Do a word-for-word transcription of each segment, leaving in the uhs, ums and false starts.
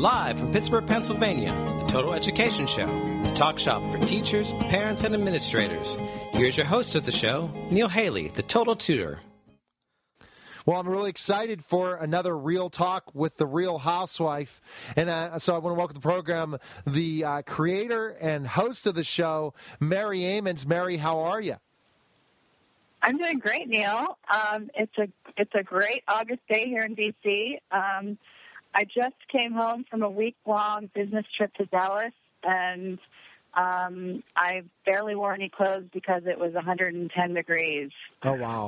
Live from Pittsburgh, Pennsylvania, the Total Education Show, the talk shop for teachers, parents, and administrators. Here's your host of the show, Neil Haley, the Total Tutor. Well, I'm really excited for another Real Talk with the Real Housewife. And uh, so I want to welcome to the program the uh, creator and host of the show, Mary Amons. Mary, how are you? I'm doing great, Neil. Um, it's a it's a great August day here in D C. Um, I just came home from a week-long business trip to Dallas, and um, I barely wore any clothes because it was one hundred ten degrees. Oh, wow.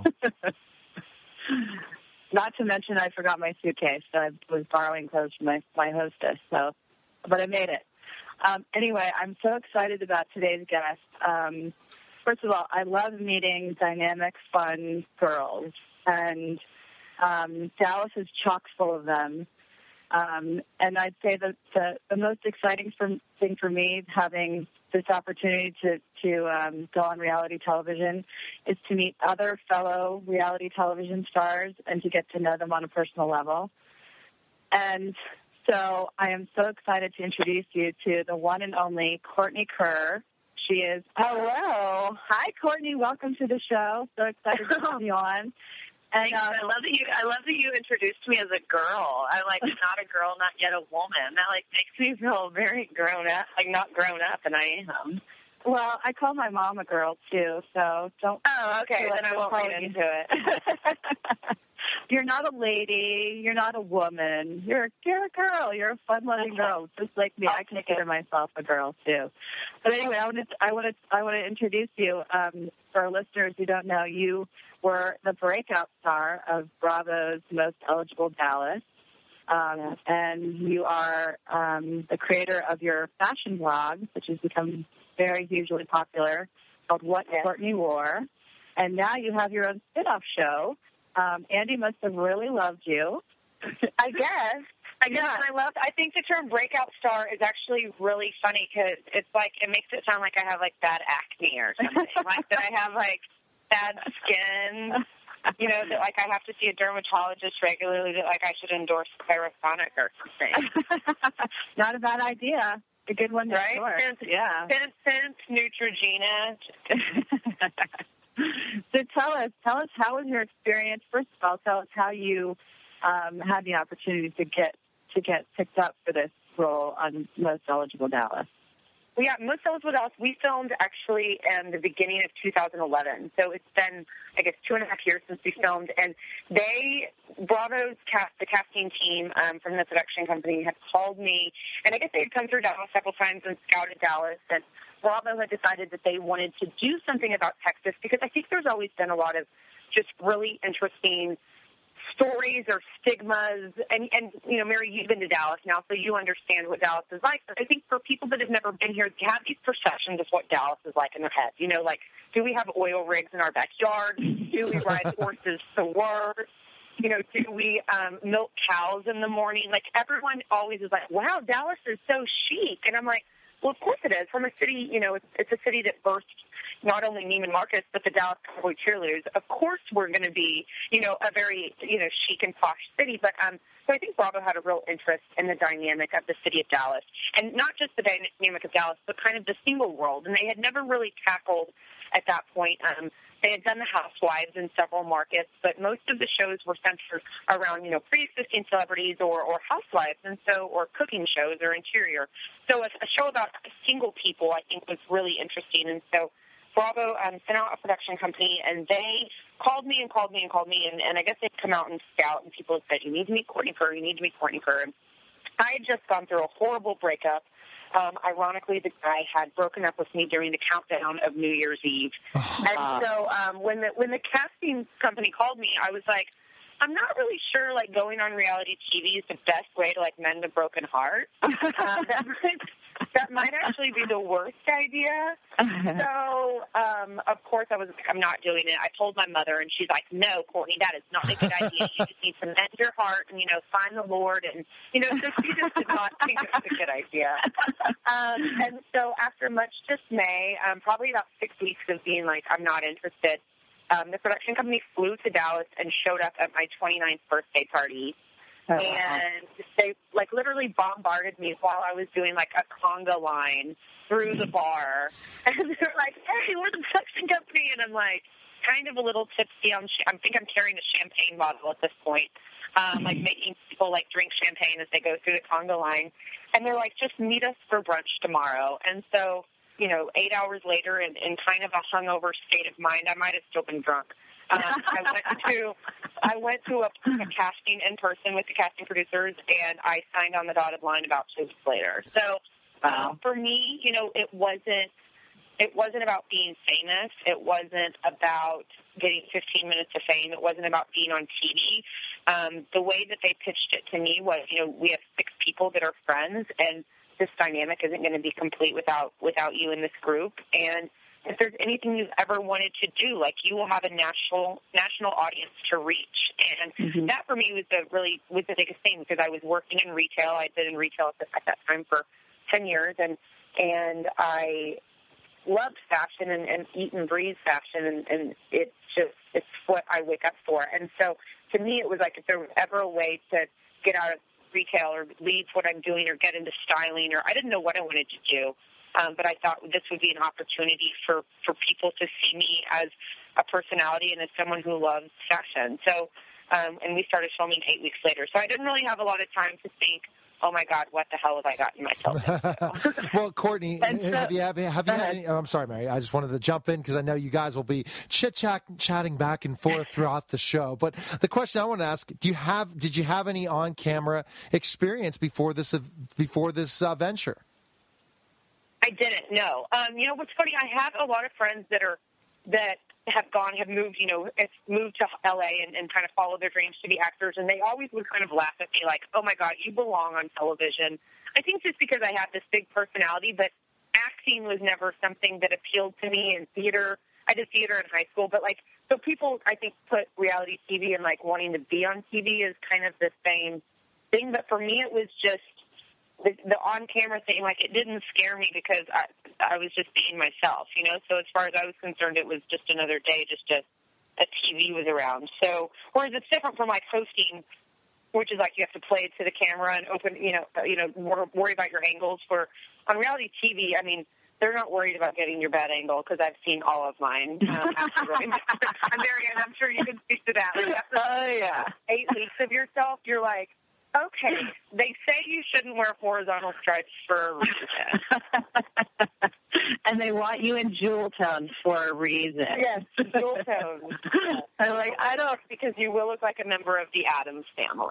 Not to mention I forgot my suitcase, so I was borrowing clothes from my, my hostess, so, but I made it. Um, anyway, I'm so excited about today's guest. Um, first of all, I love meeting dynamic, fun girls, and um, Dallas is chock full of them. Um, and I'd say that the, the most exciting for, thing for me, having this opportunity to, to um, go on reality television, is to meet other fellow reality television stars and to get to know them on a personal level. And so I am so excited to introduce you to the one and only Courtney Kerr. She is, hello. Hi, Courtney. Welcome to the show. So excited to have you on. And uh, I love that you. I love that you introduced me as a girl. I'm like not a girl, not yet a woman. That like makes me feel very grown up, like not grown up, and I am. Well, I call my mom a girl too, so don't. Oh, okay. Then I won't read into it. You're not a lady. You're not a woman. You're you're a girl. You're a fun-loving girl, just like me. I consider myself a girl too. But anyway, I want to I want to I want to introduce you um, for our listeners who don't know. You were the breakout star of Bravo's Most Eligible Dallas, um, and you are um, the creator of your fashion blog, which has become very hugely popular, called What yes. Courtney Wore. And now you have your own spin-off show. Um, Andy must have really loved you. I guess. I guess. Yeah. And I love. I think the term breakout star is actually really funny because it's like it makes it sound like I have like bad acne or something, like that I have like bad skin. You know, that like I have to see a dermatologist regularly. That like I should endorse Clarisonic or something. Not a bad idea. A good one, to right? endorse. Since, yeah. Since, since Neutrogena. So tell us, tell us how was your experience? First of all, tell us how you um, had the opportunity to get to get picked up for this role on Most Eligible Dallas. Well, yeah, Most Eligible Dallas, we filmed actually in the beginning of two thousand eleven. So it's been, I guess, two and a half years since we filmed. And they, Bravo's cast, the casting team um, from the production company had called me. And I guess they had come through Dallas several times and scouted Dallas. And Bravo had decided that they wanted to do something about Texas because I think there's always been a lot of just really interesting stories or stigmas, and, and, you know, Mary, you've been to Dallas now, so you understand what Dallas is like. But I think for people that have never been here, they have these perceptions of what Dallas is like in their head. You know, like, do we have oil rigs in our backyard? Do we ride horses to work? You know, do we um, milk cows in the morning? Like, everyone always is like, wow, Dallas is so chic. And I'm like, well, of course it is. From a city, you know, it's, it's a city that birthed not only Neiman Marcus, but the Dallas Cowboy Cheerleaders. Of course we're going to be, you know, a very, you know, chic and posh city. But um, so I think Bravo had a real interest in the dynamic of the city of Dallas. And not just the dynamic of Dallas, but kind of the single world. And they had never really tackled at that point. Um, they had done the Housewives in several markets, but most of the shows were centered around, you know, pre-existing celebrities or, or housewives, and so, or cooking shows or interior. So a, a show about single people, I think, was really interesting. And so Bravo um, sent out a production company, and they called me and called me and called me, and, and I guess they'd come out and scout, and people had said, you need to meet Courtney Kerr, you need to meet Courtney Kerr. And I had just gone through a horrible breakup. Um, ironically, the guy had broken up with me during the countdown of New Year's Eve. Oh, and wow. so um, when the when the casting company called me, I was like, I'm not really sure, like, going on reality T V is the best way to, like, mend a broken heart. uh, that, might, that might actually be the worst idea. So, um, of course, I was like, I'm not doing it. I told my mother, and she's like, no, Courtney, that is not a good idea. You just need to mend your heart and, you know, find the Lord. And, you know, so she just did not think it was a good idea. Um, and so after much dismay, um, probably about six weeks of being like, I'm not interested, Um, the production company flew to Dallas and showed up at my twenty-ninth birthday party Oh, wow. And they, like, literally bombarded me while I was doing, like, a conga line through the bar. And they're like, hey, we're the production company. And I'm like, kind of a little tipsy on, sh- I think I'm carrying a champagne bottle at this point, um, like making people, like, drink champagne as they go through the conga line. And they're like, just meet us for brunch tomorrow. And so, you know, eight hours later, in, in kind of a hungover state of mind, I might have still been drunk. Um, I went to I went to a, a casting in person with the casting producers, and I signed on the dotted line about two weeks later. So wow. um, for me, you know, it wasn't it wasn't about being famous. It wasn't about getting fifteen minutes of fame. It wasn't about being on T V. Um, the way that they pitched it to me was, you know, we have six people that are friends, and this dynamic isn't going to be complete without without you in this group. And if there's anything you've ever wanted to do, like, you will have a national national audience to reach. And mm-hmm. that for me was the really was the biggest thing, because I was working in retail. I'd been in retail at, the, at that time for ten years, and and I loved fashion and, and eat and breathe fashion, and, and it's just it's what I wake up for. And so to me, it was like, if there was ever a way to get out of retail or leave what I'm doing or get into styling, or I didn't know what I wanted to do. Um, but I thought this would be an opportunity for, for people to see me as a personality and as someone who loves fashion. So, um, and we started filming eight weeks later. So I didn't really have a lot of time to think, oh, my God, what the hell have I gotten myself into? Well, Courtney, And so- have you, have you, have you had any, oh, I'm sorry, Mary. I just wanted to jump in because I know you guys will be chit-chatting back and forth throughout the show. But the question I want to ask, do you have, did you have any on-camera experience before this, before this uh, venture? I didn't, no. Um, you know, what's funny, I have a lot of friends that are that have gone, have moved, you know, have moved to L A and, and kind of followed their dreams to be actors, and they always would kind of laugh at me like, oh, my God, you belong on television. I think just because I have this big personality, but acting was never something that appealed to me in theater. I did theater in high school, but, like, so people, I think, put reality T V and, like, wanting to be on T V is kind of the same thing, but for me it was just The, the on-camera thing, like, it didn't scare me because I I was just being myself, you know. So as far as I was concerned, it was just another day, just a, a T V was around. So whereas it's different from, like, hosting, which is like you have to play it to the camera and open, you know, you know, wor- worry about your angles. For on reality T V, I mean, they're not worried about getting your bad angle because I've seen all of mine. Um, after I'm very, and I'm sure you can speak to that. Like, after oh yeah, eight weeks of yourself, you're like, okay, they say you shouldn't wear horizontal stripes for a reason. And they want you in jewel tones for a reason. Yes, jewel tones. I'm like, I don't, because you will look like a member of the Addams family.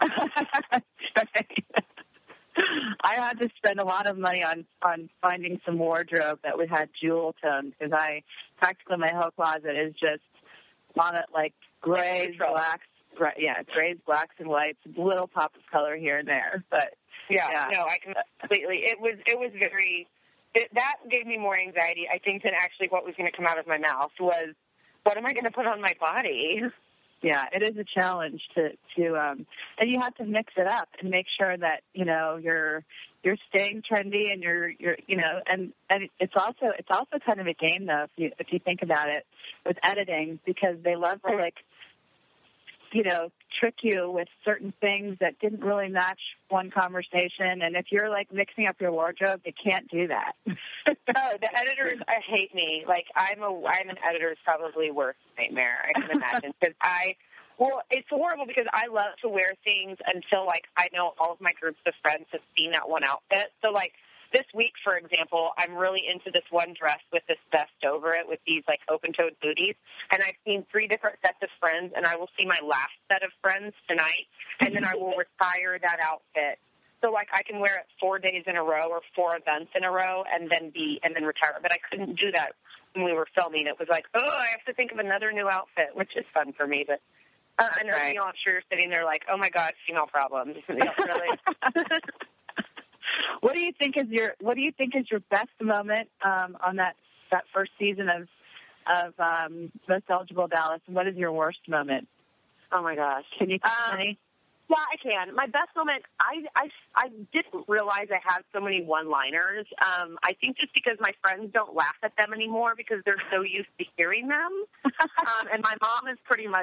I had to spend a lot of money on, on finding some wardrobe that would have jewel tones, because I, practically my whole closet is just on it, like, grays, blacks. Right, yeah, grays, blacks, and whites, a little pop of color here and there, but yeah, yeah. no, I completely. It was, it was very. It, that gave me more anxiety, I think, than actually what was going to come out of my mouth. Was, what am I going to put on my body? Yeah, it is a challenge to to, um, and you have to mix it up and make sure that you know you're you're staying trendy and you're you're you know, and and it's also it's also kind of a game though if you if you think about it with editing, because they love to like. you know, trick you with certain things that didn't really match one conversation. And if you're, like, mixing up your wardrobe, you can't do that. Oh, the editors I hate me. Like, I'm a, I'm an editor's probably worst nightmare, I can imagine. Because I, well, it's horrible because I love to wear things until, like, I know all of my groups of friends have seen that one outfit. So, like, this week, for example, I'm really into this one dress with this vest over it with these, like, open-toed booties. And I've seen three different sets of friends, and I will see my last set of friends tonight, and then I will retire that outfit. So, like, I can wear it four days in a row or four events in a row and then be and then retire. But I couldn't do that when we were filming. It was like, oh, I have to think of another new outfit, which is fun for me. But uh, I know, right. You know, I'm sure you're sitting there like, oh, my God, female problems. You know, really. What do you think is your What do you think is your best moment um, on that, that first season of of um, Most Eligible Dallas? And what is your worst moment? Oh my gosh! Can you tell um, me? Yeah, I can. My best moment. I I I didn't realize I had so many one-liners. Um, I think just because my friends don't laugh at them anymore because they're so used to hearing them. um, and my mom is pretty much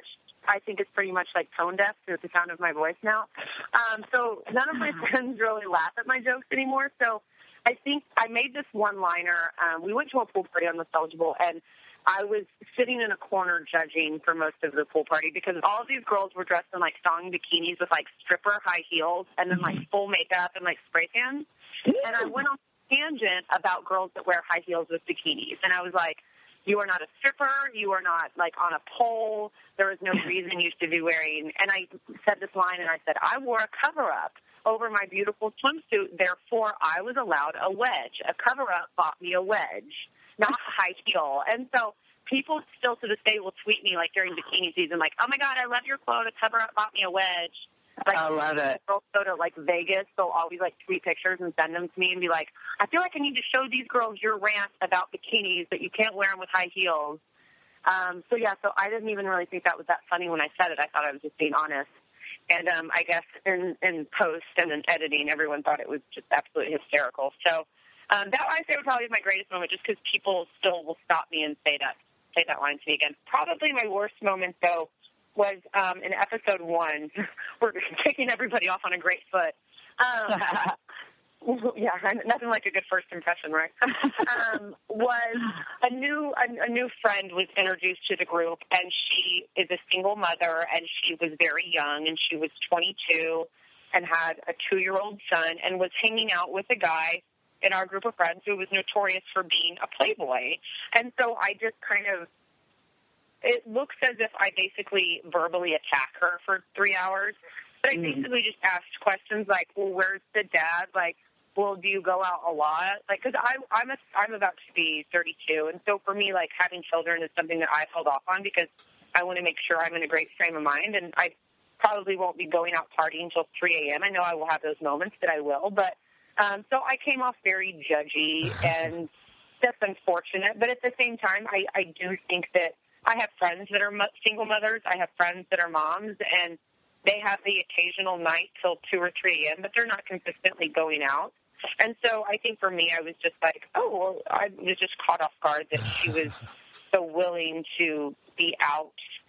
I think is pretty much like tone deaf to the sound of my voice now. Um, so none of my friends really laugh at my jokes anymore. So I think I made this one-liner. Um, we went to a pool party on Nostalgia Bowl, and I was sitting in a corner judging for most of the pool party because all of these girls were dressed in, like, thong bikinis with, like, stripper high heels and then, like, full makeup and, like, spray tan. And I went on a tangent about girls that wear high heels with bikinis. And I was like, you are not a stripper. You are not, like, on a pole. There is no reason you should be wearing. And I said this line, and I said, I wore a cover-up over my beautiful swimsuit. Therefore, I was allowed a wedge. A cover-up bought me a wedge, not a high heel. And so people still to this day will tweet me, like, during bikini season, like, oh, my God, I love your quote. A cover-up bought me a wedge. Like, I love it. Girls go to, like, Vegas, they'll always, like, tweet pictures and send them to me and be like, I feel like I need to show these girls your rant about bikinis, that you can't wear them with high heels. Um, so, yeah, so I didn't even really think that was that funny when I said it. I thought I was just being honest. And um, I guess in, in post and in editing, everyone thought it was just absolutely hysterical. So um, that I say would probably be my greatest moment, just because people still will stop me and say that say that line to me again. Probably my worst moment, though, was um, in episode one. We're taking everybody off on a great foot. Um, yeah, nothing like a good first impression, right? um, was a new a, a new friend was introduced to the group, and she is a single mother, and she was very young, and she was twenty-two, and had a two-year-old son, and was hanging out with a guy in our group of friends who was notorious for being a playboy. And so I just kind of, it looks as if I basically verbally attack her for three hours. But I basically just asked questions like, well, where's the dad? Like, well, do you go out a lot? Like, because I'm a, I'm about to be thirty-two, and so for me, like, having children is something that I've held off on because I want to make sure I'm in a great frame of mind, and I probably won't be going out partying until three a.m. I know I will have those moments that I will, but um, so I came off very judgy, and that's unfortunate. But at the same time, I, I do think that I have friends that are mo- single mothers. I have friends that are moms, and they have the occasional night till two or three a.m., but they're not consistently going out. And so I think for me, I was just like, oh, well, I was just caught off guard that she was so willing to be out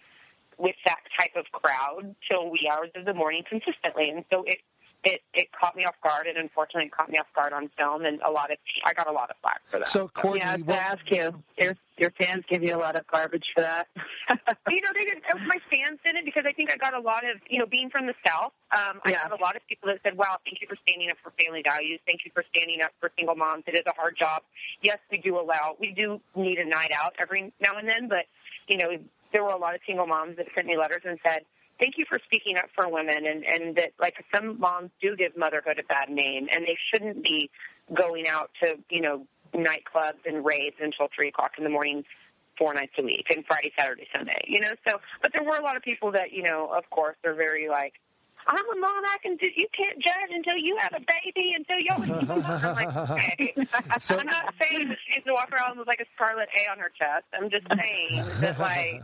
with that type of crowd till wee hours of the morning consistently. And so it It, it caught me off guard, and unfortunately, it caught me off guard on film, and a lot of I got a lot of flack for that. So, Courtney, yeah, I have to ask you, your your fans give you a lot of garbage for that. you know, they didn't. My fans didn't, because I think I got a lot of, you know, being from the South. Um, I yeah. have a lot of people that said, "Wow, thank you for standing up for family values. Thank you for standing up for single moms. It is a hard job. Yes, we do allow, we do need a night out every now and then, but you know, there were a lot of single moms that sent me letters and said, thank you for speaking up for women, and, and that, like, some moms do give motherhood a bad name, and they shouldn't be going out to, you know, nightclubs and raves until three o'clock in the morning four nights a week, and Friday, Saturday, Sunday, you know? So, but there were a lot of people that, you know, of course, are very, like, I'm a mom, I can do, you can't judge until you have a baby, until you're I'm like, okay. So, I'm not saying that she needs to walk around with, like, a scarlet A on her chest. I'm just saying that, like,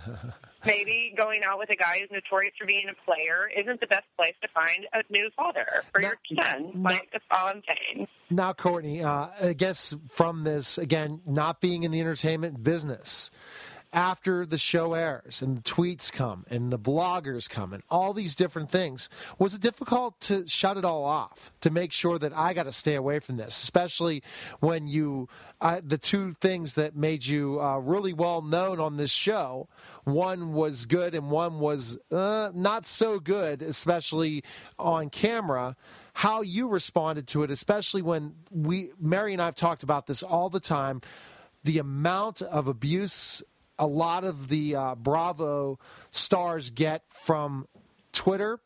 maybe going out with a guy who's notorious for being a player isn't the best place to find a new father for your son. Like, that's all I'm saying. Now, Courtney, uh, I guess from this, again, not being in the entertainment business, after the show airs and the tweets come and the bloggers come and all these different things, was it difficult to shut it all off, to make sure that I got to stay away from this, especially when you, uh, the two things that made you uh, really well known on this show, one was good and one was uh, not so good, especially on camera, how you responded to it, especially when we, Mary and I have talked about this all the time, the amount of abuse a lot of the uh, Bravo stars get from Twitter,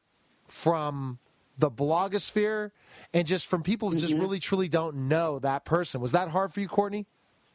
from the blogosphere, and just from people who mm-hmm. just really, truly don't know that person. Was that hard for you, Courtney?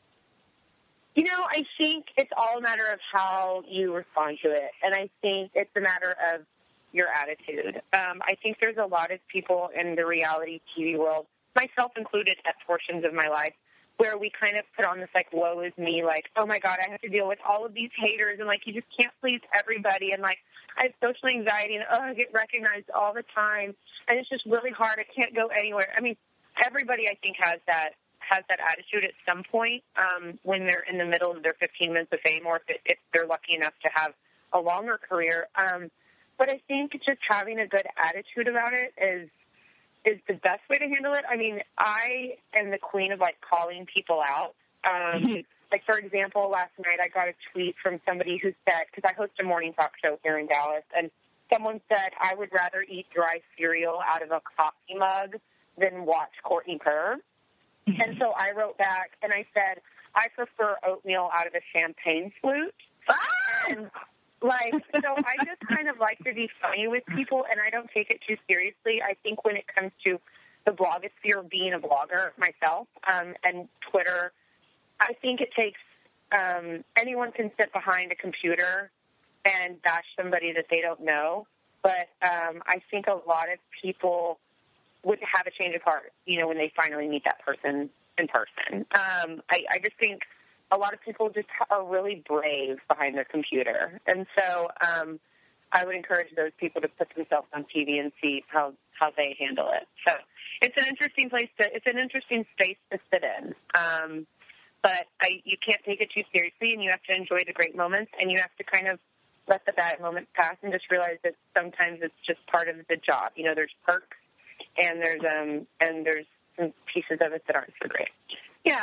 You know, I think it's all a matter of how you respond to it, and I think it's a matter of your attitude. Um, I think there's a lot of people in the reality T V world, myself included at portions of my life, where we kind of put on this, like, woe is me, like, oh, my God, I have to deal with all of these haters, and, like, you just can't please everybody, and, like, I have social anxiety, and, oh, I get recognized all the time, and it's just really hard. I can't go anywhere. I mean, everybody, I think, has that has that attitude at some point um, when they're in the middle of their fifteen minutes of fame, or if, it, if they're lucky enough to have a longer career. Um, but I think just having a good attitude about it is is the best way to handle it. I mean, I am the queen of, like, calling people out. Um, like, for example, last night I got a tweet from somebody who said, because I host a morning talk show here in Dallas, and someone said, I would rather eat dry cereal out of a coffee mug than watch Courtney purr. And so I wrote back and I said, I prefer oatmeal out of a champagne flute. And, like, so I just kind of like to be funny with people, and I don't take it too seriously. I think when it comes to the blogosphere, being a blogger myself, um, and Twitter, I think it takes, um, anyone can sit behind a computer and bash somebody that they don't know. But um, I think a lot of people would have a change of heart, you know, when they finally meet that person in person. Um, I, I just think a lot of people just are really brave behind their computer. And so um, I would encourage those people to put themselves on T V and see how, how they handle it. So it's an interesting place to, it's an interesting space to sit in. Um, but I, you can't take it too seriously, and you have to enjoy the great moments, and you have to kind of let the bad moments pass and just realize that sometimes it's just part of the job. You know, there's perks, and there's um and there's some pieces of it that aren't so great. Yeah.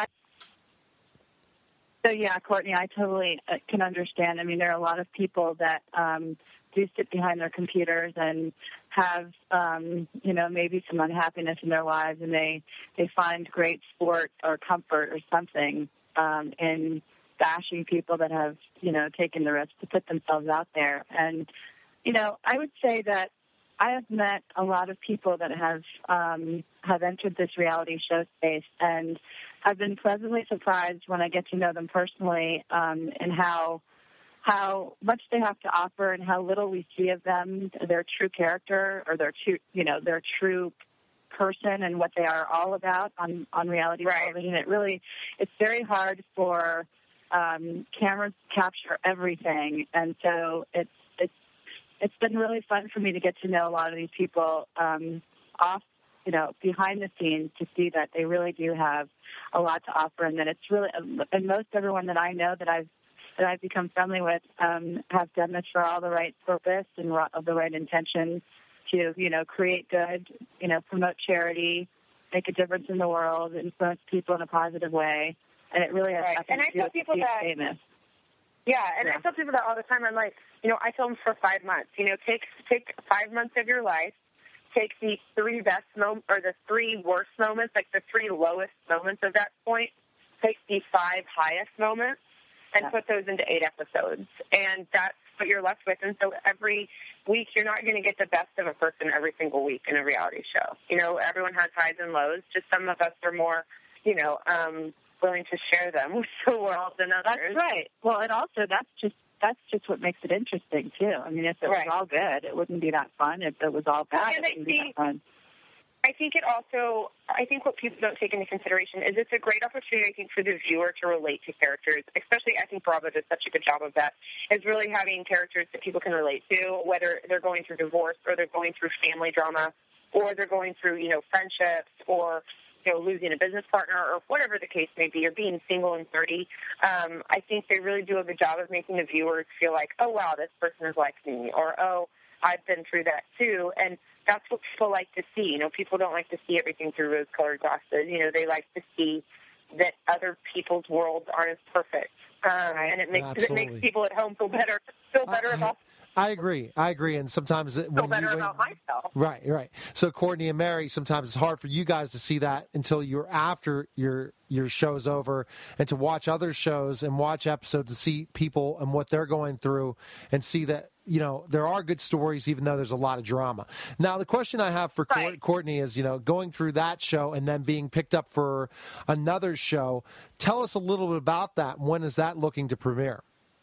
So, yeah, Courtney, I totally can understand. I mean, there are a lot of people that um, do sit behind their computers and have, um, you know, maybe some unhappiness in their lives, and they, they find great sport or comfort or something um, in bashing people that have, you know, taken the risk to put themselves out there. And, you know, I would say that I have met a lot of people that have um, have entered this reality show space, and I've been pleasantly surprised when I get to know them personally, um, and how how much they have to offer and how little we see of them, their true character or their true, you know, their true person and what they are all about on, on reality right. television. It really, it's very hard for um, cameras to capture everything, and so it's it's it's been really fun for me to get to know a lot of these people um, off, you know, behind the scenes, to see that they really do have a lot to offer, and that it's really, and most everyone that I know that I've that I've become friendly with um, have done this for all the right purpose and of the right intention to, you know, create good, you know, promote charity, make a difference in the world, influence people in a positive way, and it really has right. nothing and to I do tell with people being that, famous. Yeah, and yeah. I tell people that all the time. I'm like, you know, I filmed for five months. You know, take take five months of your life, take the three best moments or the three worst moments, like the three lowest moments of that point, take the five highest moments, and yeah. put those into eight episodes. And that's what you're left with. And so every week, you're not going to get the best of a person every single week in a reality show. You know, everyone has highs and lows. Just some of us are more, you know, um, willing to share them with the world than others. That's right. Well, and also that's just that's just what makes it interesting too. I mean, if it right. was all good, it wouldn't be that fun. If it was all bad, and it wouldn't be that fun. I think it also, I think what people don't take into consideration is it's a great opportunity, I think, for the viewer to relate to characters. Especially, I think Bravo does such a good job of that, is really having characters that people can relate to, whether they're going through divorce or they're going through family drama or they're going through, you know, friendships or, you know, losing a business partner or whatever the case may be, or being single and thirty. Um, I think they really do a good job of making the viewers feel like, oh, wow, this person is like me, or, oh, I've been through that too. And that's what people like to see. You know, people don't like to see everything through rose-colored glasses. You know, they like to see that other people's worlds aren't as perfect. Um, and it makes Absolutely. it makes people at home feel better, feel better I, about I agree. I agree. And sometimes it, feel when better you, when, about myself. Right, right. So Courtney and Mary, sometimes it's hard for you guys to see that until you're after your your show's over, and to watch other shows and watch episodes to see people and what they're going through, and see that, you know, there are good stories even though there's a lot of drama. Now, the question I have for Right. Courtney is, you know, going through that show and then being picked up for another show, tell us a little bit about that. When is that looking to premiere?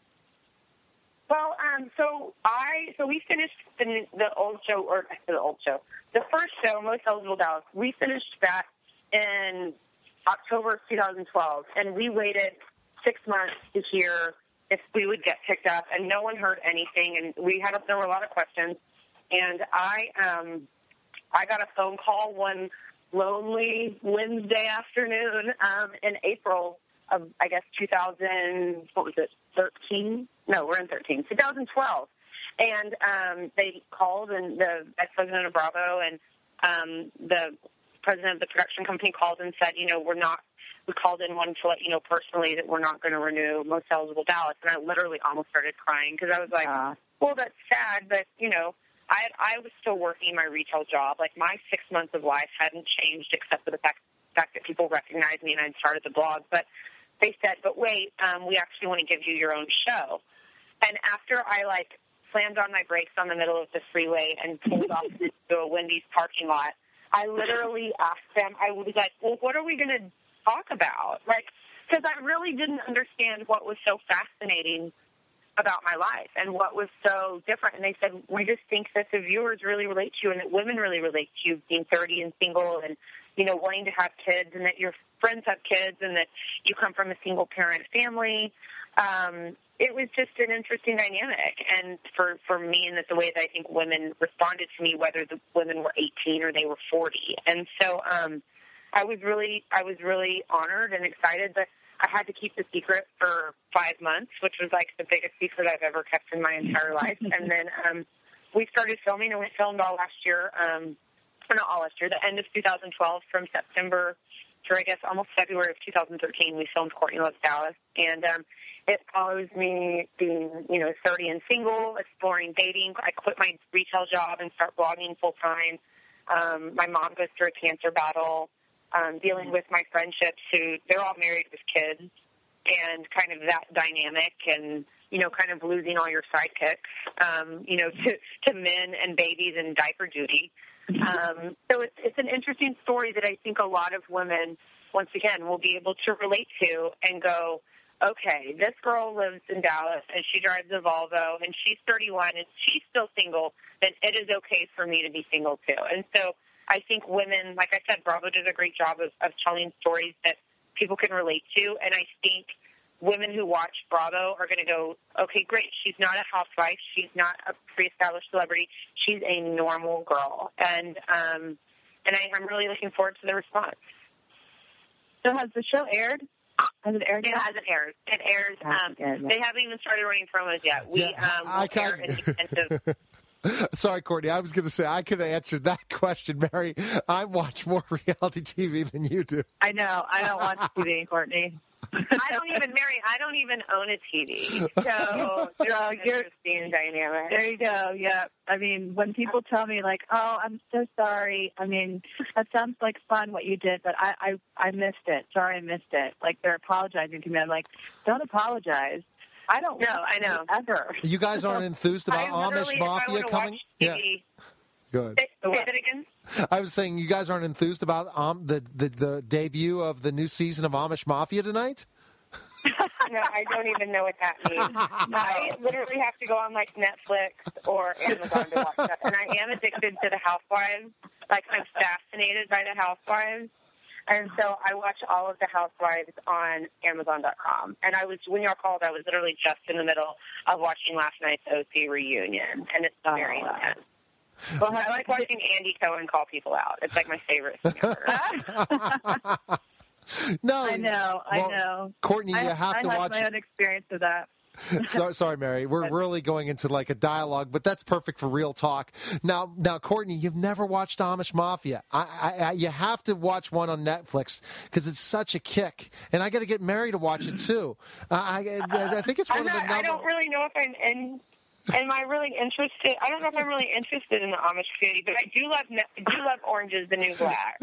Well, um, so I so we finished the the old show, or the old show, the first show, Most Eligible Dallas. We finished that in October of two thousand twelve, and we waited six months to hear if we would get picked up, and no one heard anything. And we had a, there were a lot of questions, and I um I got a phone call one lonely Wednesday afternoon um, in April of, I guess, two thousand, what was it, thirteen. No, we're in thirteen. twenty twelve. And um, they called, and the ex-president of Bravo and um, the president of the production company called and said, you know, we're not, we called in wanting to let you know personally that we're not going to renew Most Eligible Dallas. And I literally almost started crying because I was like, uh, well, that's sad, but, you know, I I was still working my retail job. Like, my six months of life hadn't changed except for the fact, fact that people recognized me and I'd started the blog. But they said, but wait, um, we actually want to give you your own show. And after I, like, slammed on my brakes on the middle of the freeway and pulled off into a Wendy's parking lot, I literally asked them, I was like, well, what are we going to talk about? Like, because I really didn't understand what was so fascinating about my life and what was so different. And they said, we just think that the viewers really relate to you and that women really relate to you being thirty and single and, you know, wanting to have kids and that your friends have kids and that you come from a single-parent family. Um, it was just an interesting dynamic, and for, for me, and that the way that I think women responded to me, whether the women were eighteen or they were forty. And so um, I was really, I was really honored and excited that I had to keep the secret for five months, which was like the biggest secret I've ever kept in my entire life. And then um, we started filming, and we filmed all last year, um, or not all last year, the end of two thousand twelve, from September through, I guess, almost February of two thousand thirteen, we filmed Courtney Loves Dallas. And um, it follows me being, you know, thirty and single, exploring dating. I quit my retail job and start blogging full-time. Um, my mom goes through a cancer battle, um, dealing with my friendships who, they're all married with kids, and kind of that dynamic and, you know, kind of losing all your sidekicks, um, you know, to, to men and babies and diaper duty. Um, so it's, it's an interesting story that I think a lot of women, once again, will be able to relate to and go, okay, this girl lives in Dallas and she drives a Volvo and she's thirty-one and she's still single, then it is okay for me to be single too. And so I think women, like I said, Bravo does a great job of, of telling stories that people can relate to, and I think women who watch Bravo are going to go, okay, great, she's not a housewife, she's not a pre-established celebrity, she's a normal girl. And um, and I, I'm really looking forward to the response. So has the show aired? Has it aired yet? It hasn't aired. It airs. Um, aired they haven't even started running promos yet. We yeah, um, will air in the end of... Sorry, Courtney. I was going to say I could have answered that question, Mary. I watch more reality T V than you do. I know. I don't watch T V, Courtney. I don't even, Mary, I don't even own a T V. So there's so an interesting dynamic. There you go, yeah. I mean, when people tell me, like, oh, I'm so sorry, I mean, that sounds like fun what you did, but I, I, I missed it. Sorry I missed it. Like, they're apologizing to me. I'm like, don't apologize. I don't know. I know. Ever. You guys aren't enthused about Amish Mafia coming? Yeah. Go ahead. Say, say that again? I was saying you guys aren't enthused about um, the, the, the debut of the new season of Amish Mafia tonight? No, I don't even know what that means. I literally have to go on, like, Netflix or Amazon to watch that. And I am addicted to the Housewives. Like, I'm fascinated by the Housewives. And so I watch all of the Housewives on Amazon dot com. And I was, when y'all called, I was literally just in the middle of watching last night's O C reunion. And it's very oh. intense. Well, I like watching Andy Cohen call people out. It's like my favorite thing ever. No, I know, well, I know. Courtney, you I, have I to had watch. my own experience of that. so, sorry, Mary. We're really going into like a dialogue, but that's perfect for real talk. Now, now, Courtney, you've never watched Amish Mafia. I, I, I you have to watch one on Netflix because it's such a kick, and I got to get Mary to watch it too. Uh, I, I, I think it's one I'm of the. Not, number- I don't really know if I'm in. Am I really interested? I don't know if I'm really interested in the Amish community, but I do love. I do love Orange is the New Black.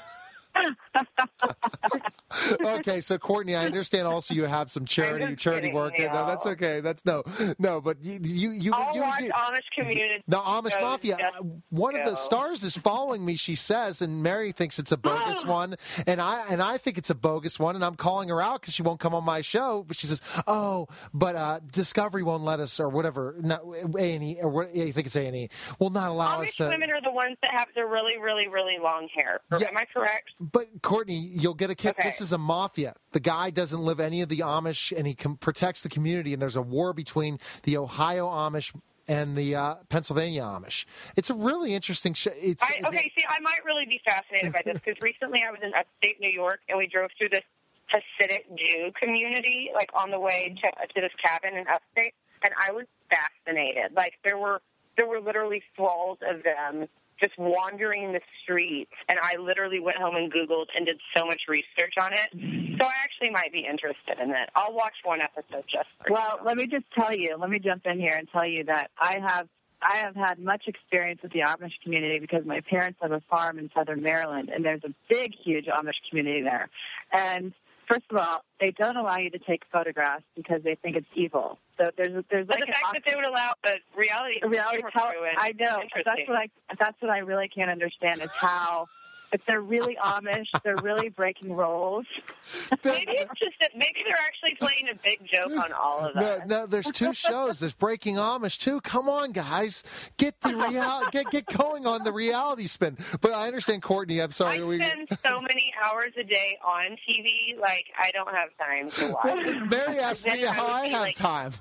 Okay, so Courtney, I understand. Also, you have some charity charity kidding, work. No, that's okay. That's no, no. But you, you, you. I'll you, watch you, Amish community. The Amish Mafia. One go. of the stars is following me. She says, and Mary thinks it's a bogus one, and I and I think it's a bogus one, and I'm calling her out because she won't come on my show. But she says, "Oh, but uh, Discovery won't let us, or whatever. Not A and E, or what? Yeah, you think it's A and E? Will not allow Amish us to." women are the ones that have the really, really, really long hair. Yeah. Am I correct? But, Courtney, you'll get a kick. Okay. This is a mafia. The guy doesn't live any of the Amish, and he com- protects the community, and there's a war between the Ohio Amish and the uh, Pennsylvania Amish. It's a really interesting show. It's, I, okay, see, I might really be fascinated by this, because recently I was in upstate New York, and we drove through this Hasidic Jew community, like on the way to, to this cabin in upstate, and I was fascinated. Like there were there were literally thralls of them just wandering the streets, and I literally went home and Googled and did so much research on it. So I actually might be interested in it. I'll watch one episode just for Well, you. let me just tell you, let me jump in here and tell you that I have I have had much experience with the Amish community because my parents have a farm in southern Maryland, and there's a big, huge Amish community there. And first of all, they don't allow you to take photographs because they think it's evil. So there's there's But like the fact that they would allow a reality a reality camera tele- crew in, I know. interesting. That's what I that's what I really can't understand is how if they're really Amish, they're really breaking rules. Maybe it's just that maybe they're actually playing a big joke on all of No, us. no, there's two shows. There's Breaking Amish too. Come on, guys, get the real get get going on the reality spin. But I understand, Courtney. I'm sorry. I we, spend so many hours a day on T V, like I don't have time to watch. Mary asked me Then how would I be have like, time.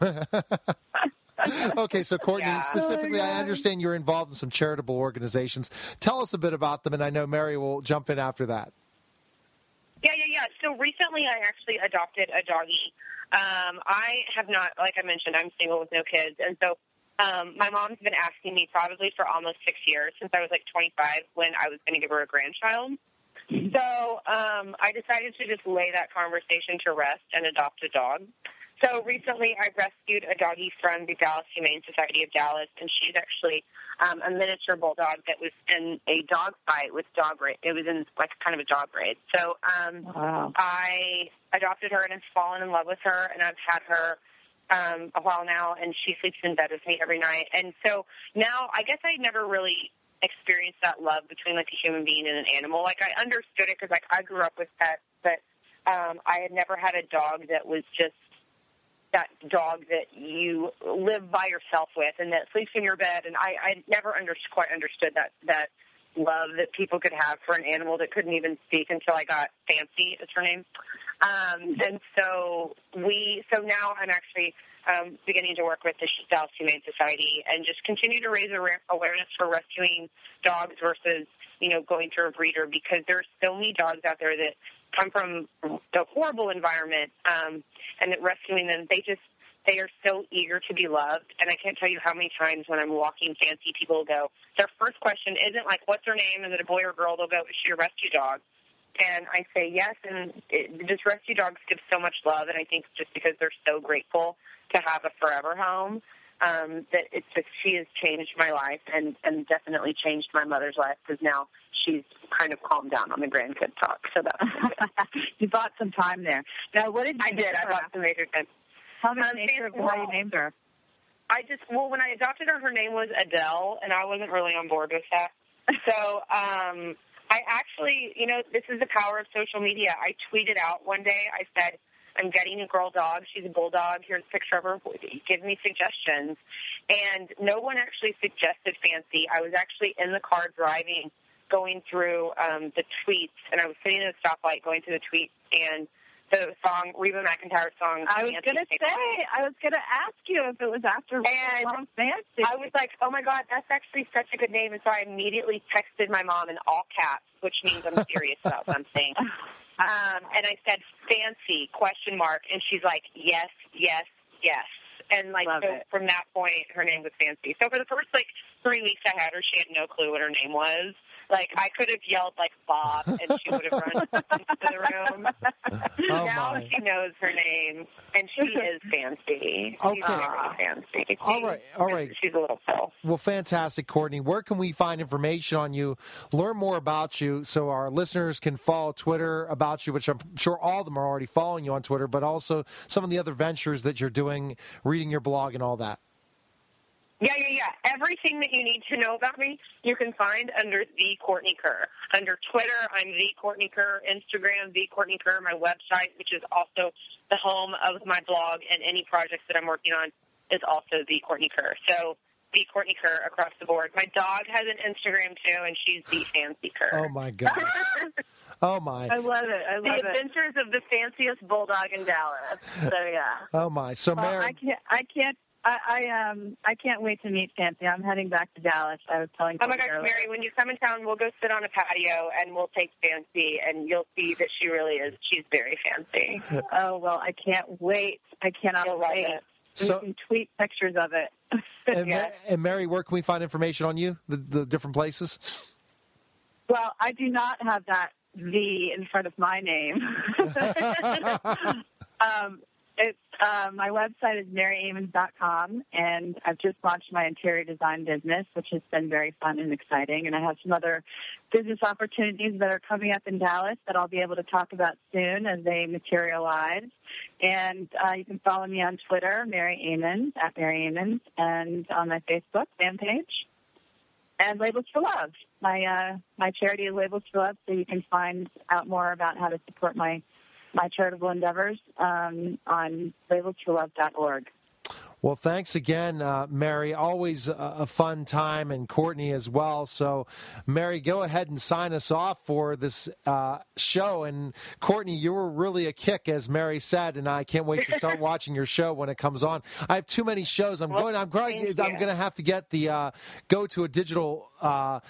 Okay, so Courtney, Yeah. specifically, Oh, I God. understand you're involved in some charitable organizations. Tell us a bit about them, and I know Mary will jump in after that. Yeah, yeah, yeah. So recently I actually adopted a doggie. Um, I have not, like I mentioned, I'm single with no kids. And so um, my mom's been asking me probably for almost six years, since I was like twenty-five, when I was going to give her a grandchild. So um, I decided to just lay that conversation to rest and adopt a dog. So recently I rescued a doggie from the Dallas Humane Society of Dallas, and she's actually um, a miniature bulldog that was in a dog fight with dog raid. It was in like kind of a dog raid. So um, Wow. I adopted her and have fallen in love with her, and I've had her um, a while now, and she sleeps in bed with me every night. And so now I guess I never really experienced that love between like a human being and an animal. Like I understood it because like I grew up with pets, but um, I had never had a dog that was just that dog that you live by yourself with and that sleeps in your bed. And I, I never under, quite understood that, that love that people could have for an animal that couldn't even speak until I got Fancy, is her name. Um, and so we, so now I'm actually um, beginning to work with the Dallas Humane Society and just continue to raise awareness for rescuing dogs versus, you know, going to a breeder, because there's so many dogs out there that come from a horrible environment, um, and that rescuing them, they just, they are so eager to be loved. And I can't tell you how many times when I'm walking Fancy, people will go, their first question isn't like, what's her name? Is it a boy or girl? They'll go, is she a rescue dog? And I say yes, and it, just rescue dogs give so much love, and I think just because they're so grateful to have a forever home, um, that it's just, she has changed my life and, and definitely changed my mother's life, because now she's kind of calmed down on the grandkid talk. So that's You bought some time there. Now, what did you I name did. I her bought after? some major time. Tell me the Um, nature of Fancy why you Wall. named her. I just, well, when I adopted her, her name was Adele, and I wasn't really on board with that. So um, I actually, you know, this is the power of social media. I tweeted out one day, I said, I'm getting a girl dog. She's a bulldog. Here's a picture of her. Give me suggestions. And no one actually suggested Fancy. I was actually in the car driving, going through um, the tweets, and I was sitting at a stoplight going through the tweets, and the song, Reba McEntire's song, I was Fancy going to came say, on. I was going to ask you if it was after And Mom Fancy. I was like, oh, my God, that's actually such a good name. And so I immediately texted my mom in all caps, which means I'm serious about something. Um, and I said, Fancy, question mark. And she's like, yes, yes, yes. And, like, Love so it. from that point, her name was Fancy. So for the first, like, three weeks I had her, she had no clue what her name was. Like, I could have yelled, like, Bob, and she would have run into the room. Oh, now my. she knows her name, and she is Fancy. She's Okay. very fancy. All right, all right. She's a little pill. Well, fantastic, Courtney. Where can we find information on you, learn more about you, so our listeners can follow Twitter about you, which I'm sure all of them are already following you on Twitter, but also some of the other ventures that you're doing, reading your blog and all that? Yeah, yeah, yeah. Everything that you need to know about me, you can find under The Courtney Kerr. Under Twitter, I'm The Courtney Kerr. Instagram, The Courtney Kerr. My website, which is also the home of my blog and any projects that I'm working on, is also The Courtney Kerr. So, The Courtney Kerr across the board. My dog has an Instagram, too, and she's The Fancy Kerr. Oh, my God. Oh, my. I love it. I The love it. adventures of the fanciest bulldog in Dallas. So, yeah. Oh, my. So, Well, Mary. I can't. I can't. I, I um I can't wait to meet Fancy. I'm heading back to Dallas. I was telling. Oh my gosh, earlier. Mary! When you come in town, we'll go sit on a patio and we'll take Fancy, and you'll see that she really is. She's very fancy. Oh well, I can't wait. I cannot You'll love wait. it. So, we can tweet pictures of it. And, yeah. Ma- and Mary, where can we find information on you? The, the different places. Well, I do not have that V in front of my name. um, it's uh, my website is mary amons dot com, and I've just launched my interior design business, which has been very fun and exciting. And I have some other business opportunities that are coming up in Dallas that I'll be able to talk about soon as they materialize. And uh, you can follow me on Twitter, Mary Amons, at Mary Amons, and on my Facebook fan page. And Labels for Love. My uh, my charity is Labels for Love, so you can find out more about how to support my my charitable endeavors um, on labels for love dot org. Well, thanks again, uh, Mary. Always a, a fun time, and Courtney as well. So, Mary, go ahead and sign us off for this uh, show. And, Courtney, you were really a kick, as Mary said, and I can't wait to start watching your show when it comes on. I have too many shows. I'm well, going. I'm going. I'm going to have to get the uh, go to a digital Uh,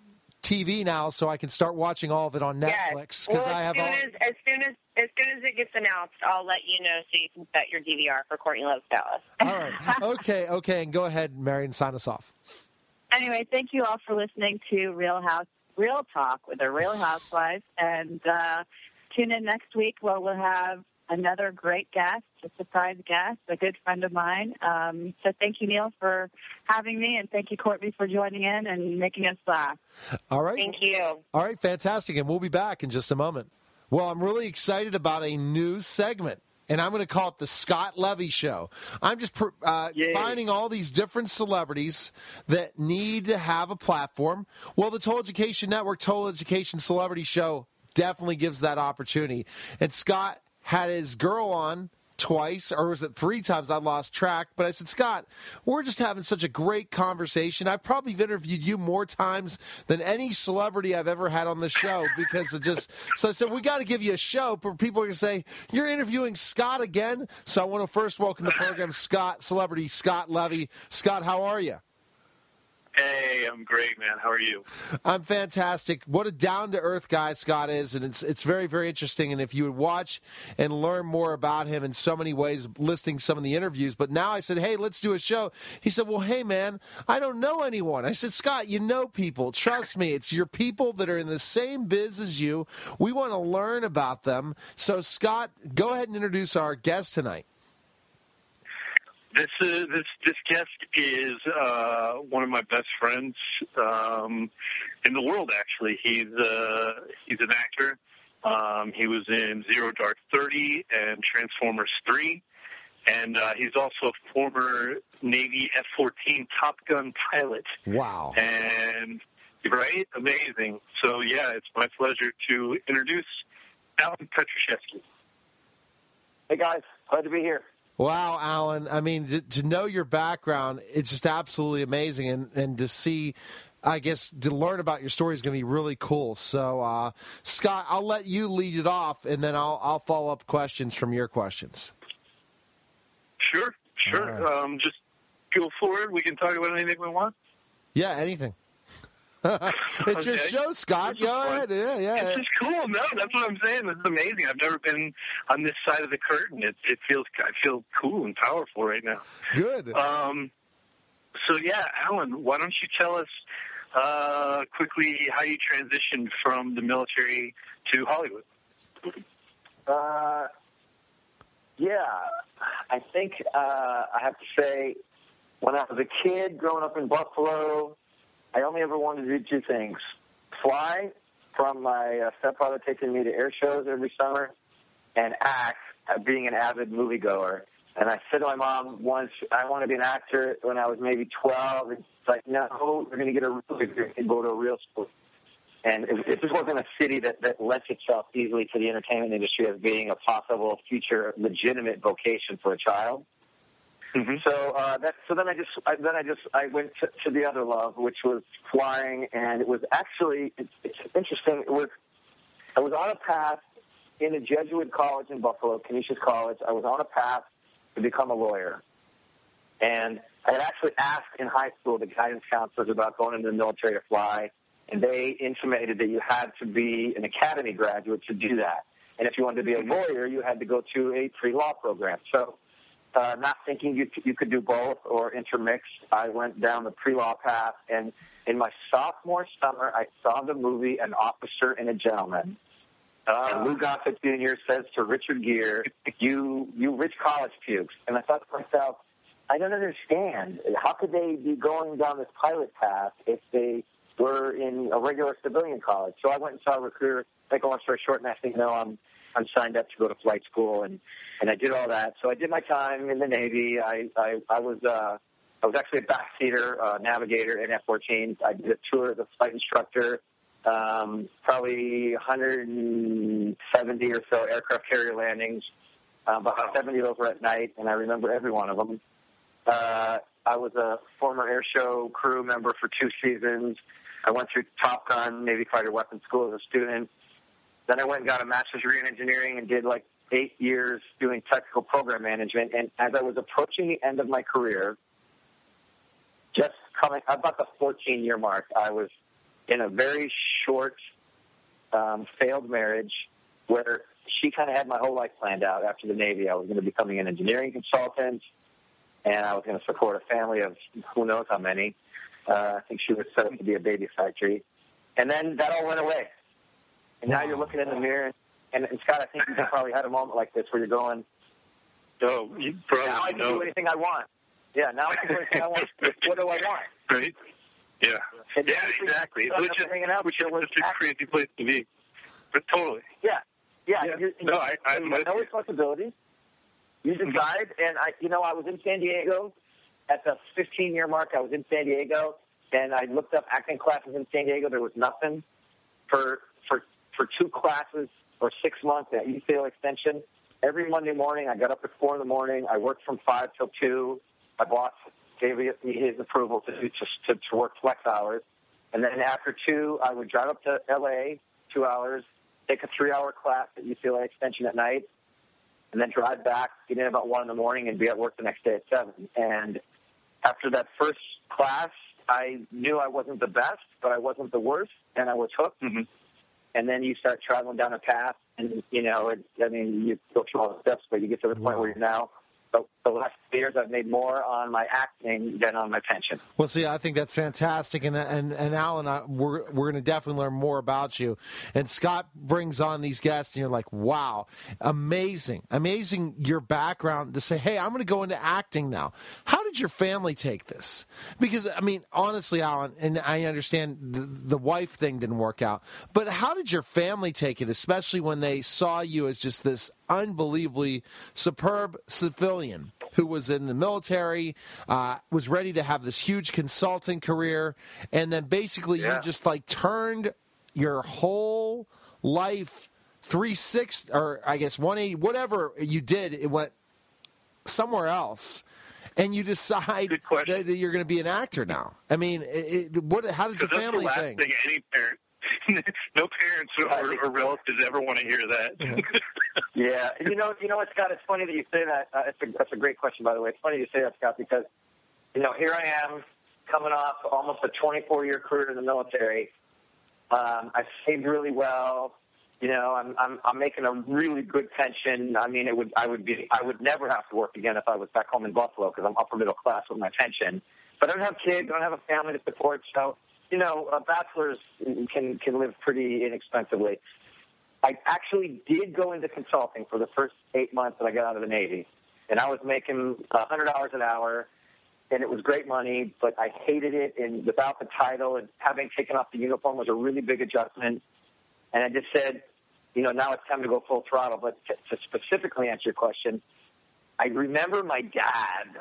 T V now, so I can start watching all of it on Netflix because yes. well, I have soon all. As, as soon as as soon as it gets announced, I'll let you know so you can set your D V R for Courtney Loves Dallas. All right. Okay. Okay. And go ahead, Mary, and sign us off. Anyway, thank you all for listening to Real House Real Talk with the Real Housewives, and uh, tune in next week where we'll have another great guest, a surprise guest, a good friend of mine. Um, so thank you, Neil, for having me, and thank you, Courtney, for joining in and making us laugh. All right. Thank you. All right, fantastic. And we'll be back in just a moment. Well, I'm really excited about a new segment, and I'm going to call it the Scott Levy Show. I'm just uh, finding all these different celebrities that need to have a platform. Well, the Total Education Network, Total Education Celebrity Show definitely gives that opportunity. And Scott had his girl on twice, or was it three times? I lost track. But I said, Scott, we're just having such a great conversation. I probably have interviewed you more times than any celebrity I've ever had on the show because it just. So I said, we got to give you a show. But people are going to say, you're interviewing Scott again. So I want to first welcome to the program Scott, celebrity Scott Levy. Scott, how are you? Hey, I'm great, man. How are you? I'm fantastic. What a down-to-earth guy Scott is, and it's it's very, very interesting. And if you would watch and learn more about him in so many ways, listing some of the interviews. But now I said, hey, let's do a show. He said, well, hey, man, I don't know anyone. I said, Scott, you know people. Trust me, it's your people that are in the same biz as you. We want to learn about them. So, Scott, go ahead and introduce our guest tonight. This uh, this this guest is uh, one of my best friends um, in the world. Actually, he's uh, he's an actor. Um, he was in Zero Dark Thirty and Transformers Three, and uh, he's also a former Navy F fourteen Top Gun pilot. Wow! And right, amazing. So yeah, it's my pleasure to introduce Alan Petroshevsky. Hey guys, glad to be here. Wow, Alan. I mean, to, to know your background, it's just absolutely amazing. And, and to see, I guess, to learn about your story is going to be really cool. So, uh, Scott, I'll let you lead it off, and then I'll, I'll follow up questions from your questions. Sure, sure. Right. Um, just go forward. We can talk about anything we want. Yeah, anything. It's okay. your show, Scott. Go ahead. Yeah, yeah. It's just cool. No, that's what I'm saying. This is amazing. I've never been on this side of the curtain. It, it feels I feel cool and powerful right now. Good. Um. So yeah, Alan, why don't you tell us uh, quickly how you transitioned from the military to Hollywood? Uh. Yeah, I think uh, I have to say, when I was a kid growing up in Buffalo, I only ever wanted to do two things: fly, from my uh, stepfather taking me to air shows every summer, and act, uh, being an avid moviegoer. And I said to my mom once, I want to be an actor when I was maybe twelve. And it's like, no, you're going to get a real degree and go to a real school. And it, it just wasn't a city that, that lends itself easily to the entertainment industry as being a possible future legitimate vocation for a child. Mm-hmm. So uh, that, so then I just I, then I just I went to, to the other love, which was flying, and it was actually it's, it's interesting. It was I was on a path in a Jesuit college in Buffalo, Canisius College. I was on a path to become a lawyer, And I had actually asked in high school the guidance counselors about going into the military to fly, and they intimated that you had to be an academy graduate to do that. And if you wanted to be a lawyer, you had to go to a pre-law program. So uh, not thinking you, you could do both or intermix, I went down the pre-law path. And in my sophomore summer, I saw the movie An Officer and a Gentleman. Uh, and Lou Gossett Junior says to Richard Gere, you, you rich college pukes. And I thought to myself, I don't understand. How could they be going down this pilot path if they were in a regular civilian college? So I went and saw a recruiter. Make a long story short, and I think, no, I'm I'm signed up to go to flight school, and, and I did all that. So I did my time in the Navy. I I, I was uh, I was actually a backseater, uh, navigator in F fourteens. I did a tour as a flight instructor, um, probably one hundred seventy or so aircraft carrier landings. Uh, about seventy of those were at night, and I remember every one of them. Uh, I was a former air show crew member for two seasons. I went through Top Gun, Navy Fighter Weapons School as a student. Then I went and got a master's degree in engineering and did like eight years doing technical program management. And as I was approaching the end of my career, just coming about the fourteen-year mark, I was in a very short, um, failed marriage where she kind of had my whole life planned out after the Navy. I was going to be becoming an engineering consultant, and I was going to support a family of who knows how many. Uh, I think she was set up to be a baby factory. And then that all went away. And now you're looking in the mirror, and, and Scott, I think you've probably had a moment like this where you're going, "Oh, you probably now I can know. do anything I want." Yeah, now I can do anything I want. What do I want? Right? Yeah. And yeah, exactly. Which is, hanging out, which is such a crazy place to be. But totally. Yeah. Yeah. yeah. You're, no, I, I you have no responsibilities. You decide, and I, you know, I was in San Diego at the fifteen-year mark. I was in San Diego, and I looked up acting classes in San Diego. There was nothing for for. for two classes or six months at U C L A Extension. Every Monday morning, I got up at four in the morning. I worked from five till two. My boss gave me his approval to, do, to, to work flex hours. And then after two, I would drive up to L A, two hours, take a three-hour class at U C L A Extension at night, and then drive back, get in about one in the morning, and be at work the next day at seven. And after that first class, I knew I wasn't the best, but I wasn't the worst, and I was hooked. Mm-hmm. And then you start traveling down a path, and, you know, it, I mean, you go through all the steps, but you get to the point where you're now, the, the last few years I've made more on my acting than on my pension. Well, see, I think that's fantastic, and and and Alan, I, we're we're going to definitely learn more about you. And Scott brings on these guests, and you're like, wow, amazing, amazing your background to say, hey, I'm going to go into acting now. How did your family take this? Because I mean, honestly, Alan, and I understand the, the wife thing didn't work out, but how did your family take it, especially when they saw you as just this unbelievably superb civilian who was in the military, uh, was ready to have this huge consulting career, and then basically yeah. you just like turned your whole life three sixty, or I guess one eighty, whatever you did, it went somewhere else, and you decide that, that you're going to be an actor now. I mean, it, it, what? How did your family that's the last think? Thing any parent, no parents or, or relatives ever want to hear that. Yeah, you know, you know what, Scott? It's funny that you say that. Uh, it's a, that's a great question, by the way. It's funny you say that, Scott, because you know, here I am coming off almost a twenty-four-year career in the military. Um, I've saved really well. You know, I'm I'm I'm making a really good pension. I mean, it would I would be I would never have to work again if I was back home in Buffalo because I'm upper middle class with my pension. But I don't have kids. I don't have a family to support. So, you know, uh, bachelors can can live pretty inexpensively. I actually did go into consulting for the first eight months that I got out of the Navy, and I was making a hundred dollars an hour, and it was great money. But I hated it, and without the title and having taken off the uniform was a really big adjustment. And I just said, you know, now it's time to go full throttle. But to, to specifically answer your question, I remember my dad,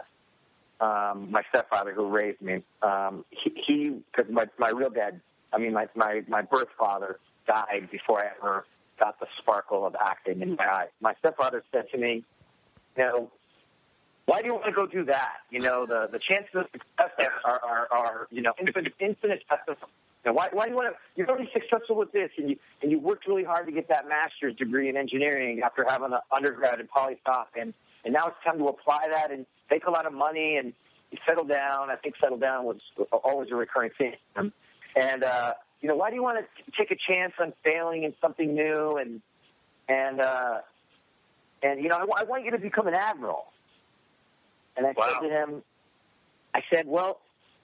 um, my stepfather who raised me. Um, he, because my my real dad, I mean, my, my my birth father died before I ever got the sparkle of acting in my eye. My stepfather said to me, you know, why do you want to go do that? You know, the, the chances of success are, are, are you know, infinite, infinite. Now, why, why do you want to, you're already successful with this, and you, and you worked really hard to get that master's degree in engineering after having an undergrad in poli-sci, and, and now it's time to apply that and make a lot of money, and, you settle down. I think settle down was always a recurring theme. And, uh, you know, why do you want to take a chance on failing in something new? And, and, uh, and you know, I, I want you to become an admiral. And I wow. said to him, I said, well,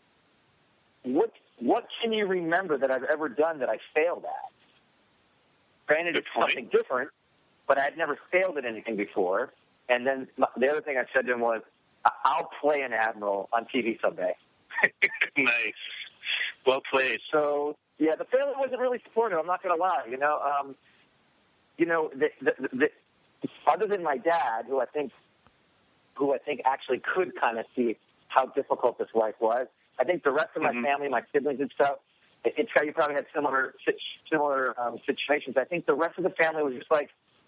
what what can you remember that I've ever done that I failed at? Granted, it's something different, but I'd never failed at anything before. And then the other thing I said to him was, I'll play an admiral on T V someday. Nice. Well played. So, yeah, the failure wasn't really supportive. I'm not going to lie. You know, um, you know, the, the, the, other than my dad, who I think, who I think actually could kind of see how difficult this life was, I think the rest of my mm-hmm. family, my siblings and stuff, it, it's you probably had similar similar um, situations. I think the rest of the family was just like,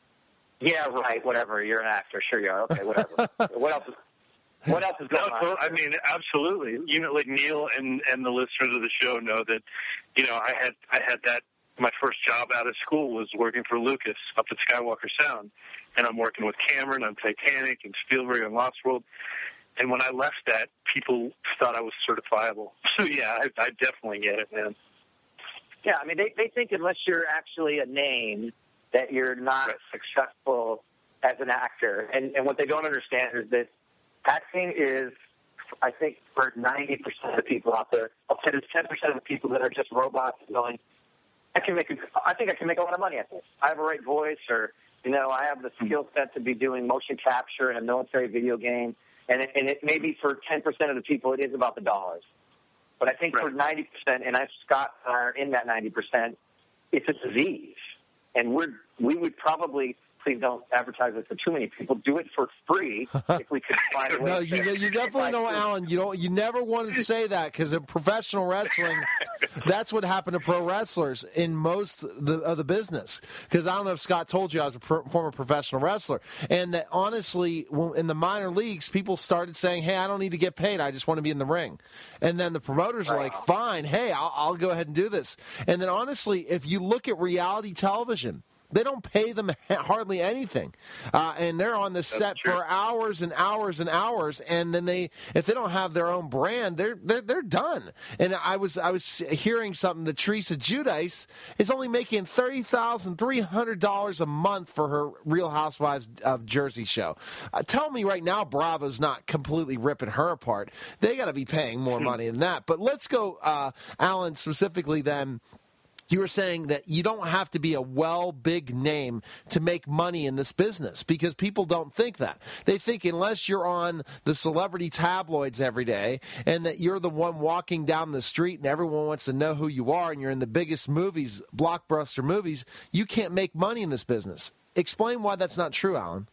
yeah, right, whatever. You're an actor, sure you are. Okay, whatever. what else? Is, what else is going no, on? I mean, absolutely. You know, like Neil and and the listeners of the show know that, you know, I had I had that. My first job out of school was working for Lucas up at Skywalker Sound, and I'm working with Cameron on Titanic and Spielberg on Lost World. And when I left that, people thought I was certifiable. So, yeah, I, I definitely get it, man. Yeah, I mean, they, they think unless you're actually a name that you're not right. successful as an actor. And, and what they don't understand is that acting is, I think, for ninety percent of the people out there, I'll say there's ten percent of the people that are just robots going, I can make. A, I think I can make a lot of money at this. I have a right voice, or, you know, I have the skill set to be doing motion capture in a military video game. And it, and it maybe for ten percent of the people, it is about the dollars. But I think right. for ninety percent, and I, Scott, are in that ninety percent, it's a disease. And we're, we would probably, please don't advertise it for too many people, do it for free if we could find a way. No, to you, you definitely don't, Alan. You don't. You never wanted to say that because in professional wrestling, that's what happened to pro wrestlers in most of the, of the business. Because I don't know if Scott told you I was a pro, former professional wrestler, and that honestly, in the minor leagues, people started saying, "Hey, I don't need to get paid. I just want to be in the ring." And then the promoters are like, "Fine, hey, I'll, I'll go ahead and do this." And then honestly, if you look at reality television, they don't pay them hardly anything, uh, and they're on the set for hours and hours and hours. And then they, if they don't have their own brand, they're they're, they're done. And I was I was hearing something that Teresa Giudice is only making thirty thousand three hundred dollars a month for her Real Housewives of Jersey show. Uh, tell me right now, Bravo's not completely ripping her apart. They got to be paying more money than that. But let's go, uh, Alan, specifically then. You were saying that you don't have to be a well big name to make money in this business because people don't think that. They think unless you're on the celebrity tabloids every day and that you're the one walking down the street and everyone wants to know who you are and you're in the biggest movies, blockbuster movies, you can't make money in this business. Explain why that's not true, Alan.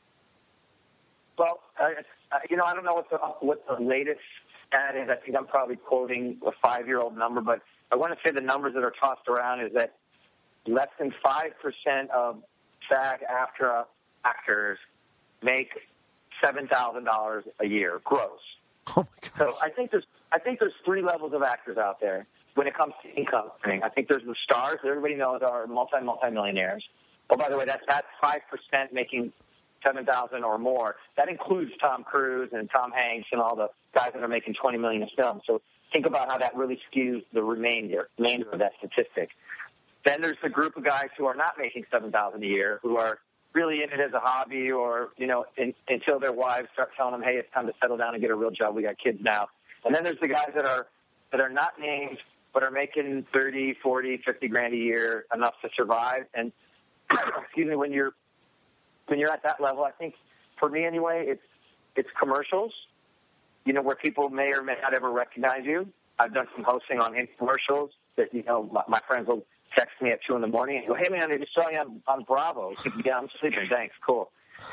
Well, uh, you know, I don't know what the, what the latest stat is. I think I'm probably quoting a five-year-old number, but I want to say the numbers that are tossed around is that less than five percent of SAG-AFTRA actors make seven thousand dollars a year gross. Oh my God. So I think there's I think there's three levels of actors out there when it comes to income. I think there's the stars that everybody knows are multi multi millionaires. Oh, by the way, that's that's five percent making seven thousand or more. That includes Tom Cruise and Tom Hanks and all the guys that are making twenty million a film. So think about how that really skews the remainder, remainder of that statistic. Then there's the group of guys who are not making seven thousand a year, who are really in it as a hobby, or you know, in, until their wives start telling them, "Hey, it's time to settle down and get a real job. We got kids now." And then there's the guys that are that are not named, but are making thirty, forty, fifty grand a year, enough to survive. And excuse me, when you're when you're at that level, I think for me anyway, it's it's commercials. You know, where people may or may not ever recognize you. I've done some hosting on infomercials that, you know, my, my friends will text me at two in the morning and go, "Hey, man, I just saw you on, on Bravo." "Yeah, I'm sleeping. Thanks. Cool."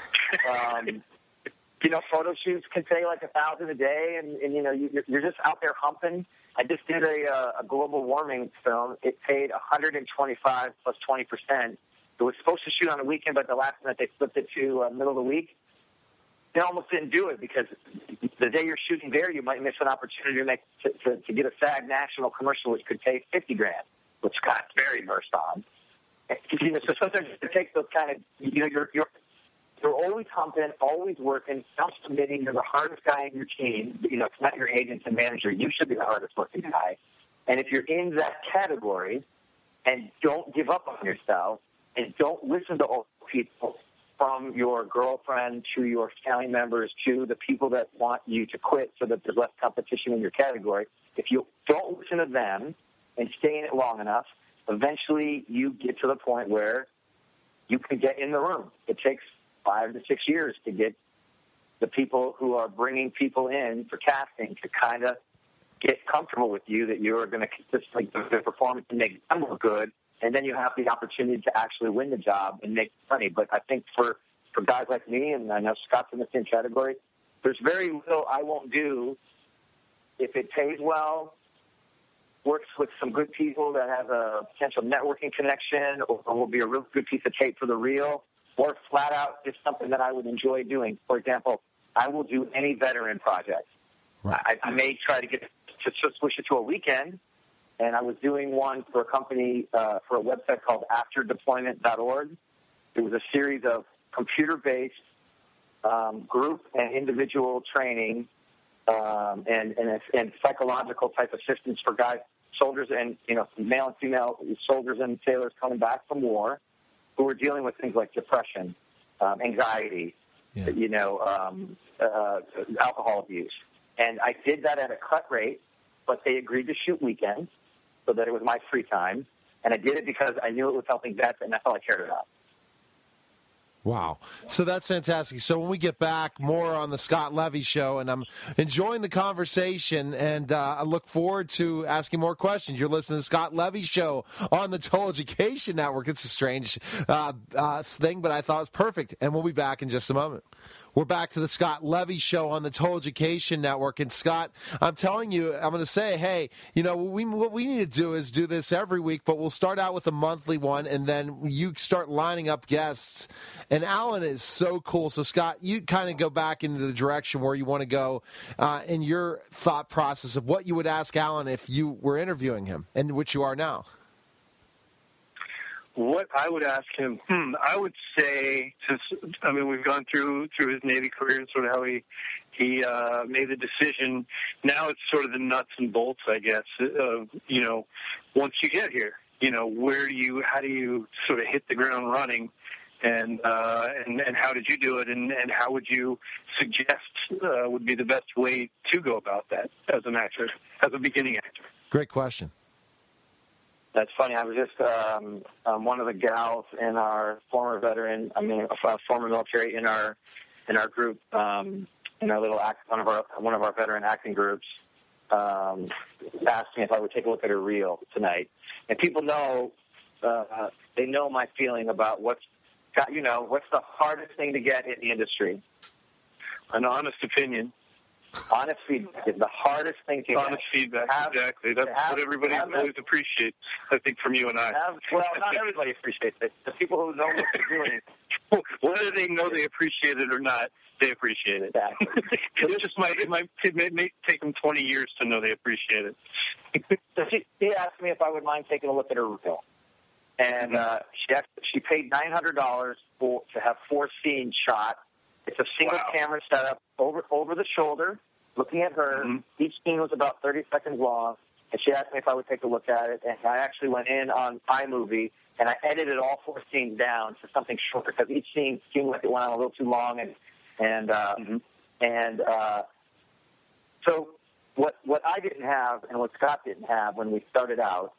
Um, you know, photo shoots can pay like a thousand a day, and, and you know, you, you're just out there humping. I just did a, uh, a global warming film. It paid one hundred twenty-five plus twenty percent. It was supposed to shoot on a weekend, but the last minute they flipped it to uh, middle of the week. They almost didn't do it because the day you're shooting there, you might miss an opportunity to make to, to, to get a SAG national commercial, which could pay fifty grand, which got very versed on. You know, so sometimes it takes those kind of, you know, you're, you're You're always humping, always working, self-submitting. You're the hardest guy in your team. You know, it's not your agent and manager. You should be the hardest working guy. And if you're in that category and don't give up on yourself and don't listen to all people, from your girlfriend to your family members to the people that want you to quit so that there's less competition in your category, if you don't listen to them and stay in it long enough, eventually you get to the point where you can get in the room. It takes five to six years to get the people who are bringing people in for casting to kind of get comfortable with you that you're going to consistently do the performance and make them look good, and then you have the opportunity to actually win the job and make money. But I think for, for guys like me, and I know Scott's in the same category, there's very little I won't do if it pays well, works with some good people that have a potential networking connection, or will be a real good piece of tape for the reel, or flat out just something that I would enjoy doing. For example, I will do any veteran project. Right. I, I may try to get to, to switch it to a weekend, and I was doing one for a company, uh, for a website called after deployment dot org. It was a series of computer-based um, group and individual training um, and, and, and psychological type assistance for guys, soldiers, and you know, male and female soldiers and sailors coming back from war who were dealing with things like depression, um, anxiety, yeah. you know, um, uh, alcohol abuse. And I did that at a cut rate, but they agreed to shoot weekends so that it was my free time. And I did it because I knew it was helping vets, and that's all I cared about. Wow. So that's fantastic. So when we get back, more on the Scott Levy Show, and I'm enjoying the conversation, and uh, I look forward to asking more questions. You're listening to the Scott Levy Show on the Total Education Network. It's a strange uh, uh, thing, but I thought it was perfect, and we'll be back in just a moment. We're back to the Scott Levy Show on the Total Education Network. And, Scott, I'm telling you, I'm going to say, hey, you know, we, what we need to do is do this every week, but we'll start out with a monthly one, and then you start lining up guests. And Alan is so cool. So, Scott, you kind of go back into the direction where you want to go uh, in your thought process of what you would ask Alan if you were interviewing him, and which you are now. What I would ask him, hmm, I would say, since I mean we've gone through through his Navy career and sort of how he he uh, made the decision. Now it's sort of the nuts and bolts, I guess. Of you know, once you get here, you know, where do you, how do you sort of hit the ground running, and uh, and and how did you do it, and and how would you suggest uh, would be the best way to go about that as an actor, as a beginning actor? Great question. That's funny. I was just um, um, one of the gals in our former veteran, I mean, uh, former military in our in our group, um, in our little act, one of our one of our veteran acting groups, um, asked me if I would take a look at her reel tonight. And people know, uh, they know my feeling about what's got, you know, what's the hardest thing to get in the industry. An honest opinion. Honest feedback is the hardest thing to Honest get. feedback, have, exactly. That's have, what everybody always appreciates, I think, from you and I. Have, well, not everybody appreciates it. The people who know what they're doing. Whether they know they appreciate it or not, they appreciate it. Exactly. It just might, it might it may, may take them twenty years to know they appreciate it. So she, she asked me if I would mind taking a look at her reel. And uh, she asked, she paid nine hundred dollars for to have four scenes shot. It's a single wow. camera setup over over the shoulder, looking at her. Mm-hmm. Each scene was about thirty seconds long, and she asked me if I would take a look at it. And I actually went in on iMovie, and I edited all four scenes down to something shorter because each scene seemed like it went on a little too long. And and uh, mm-hmm. and uh, so what what I didn't have and what Scott didn't have when we started out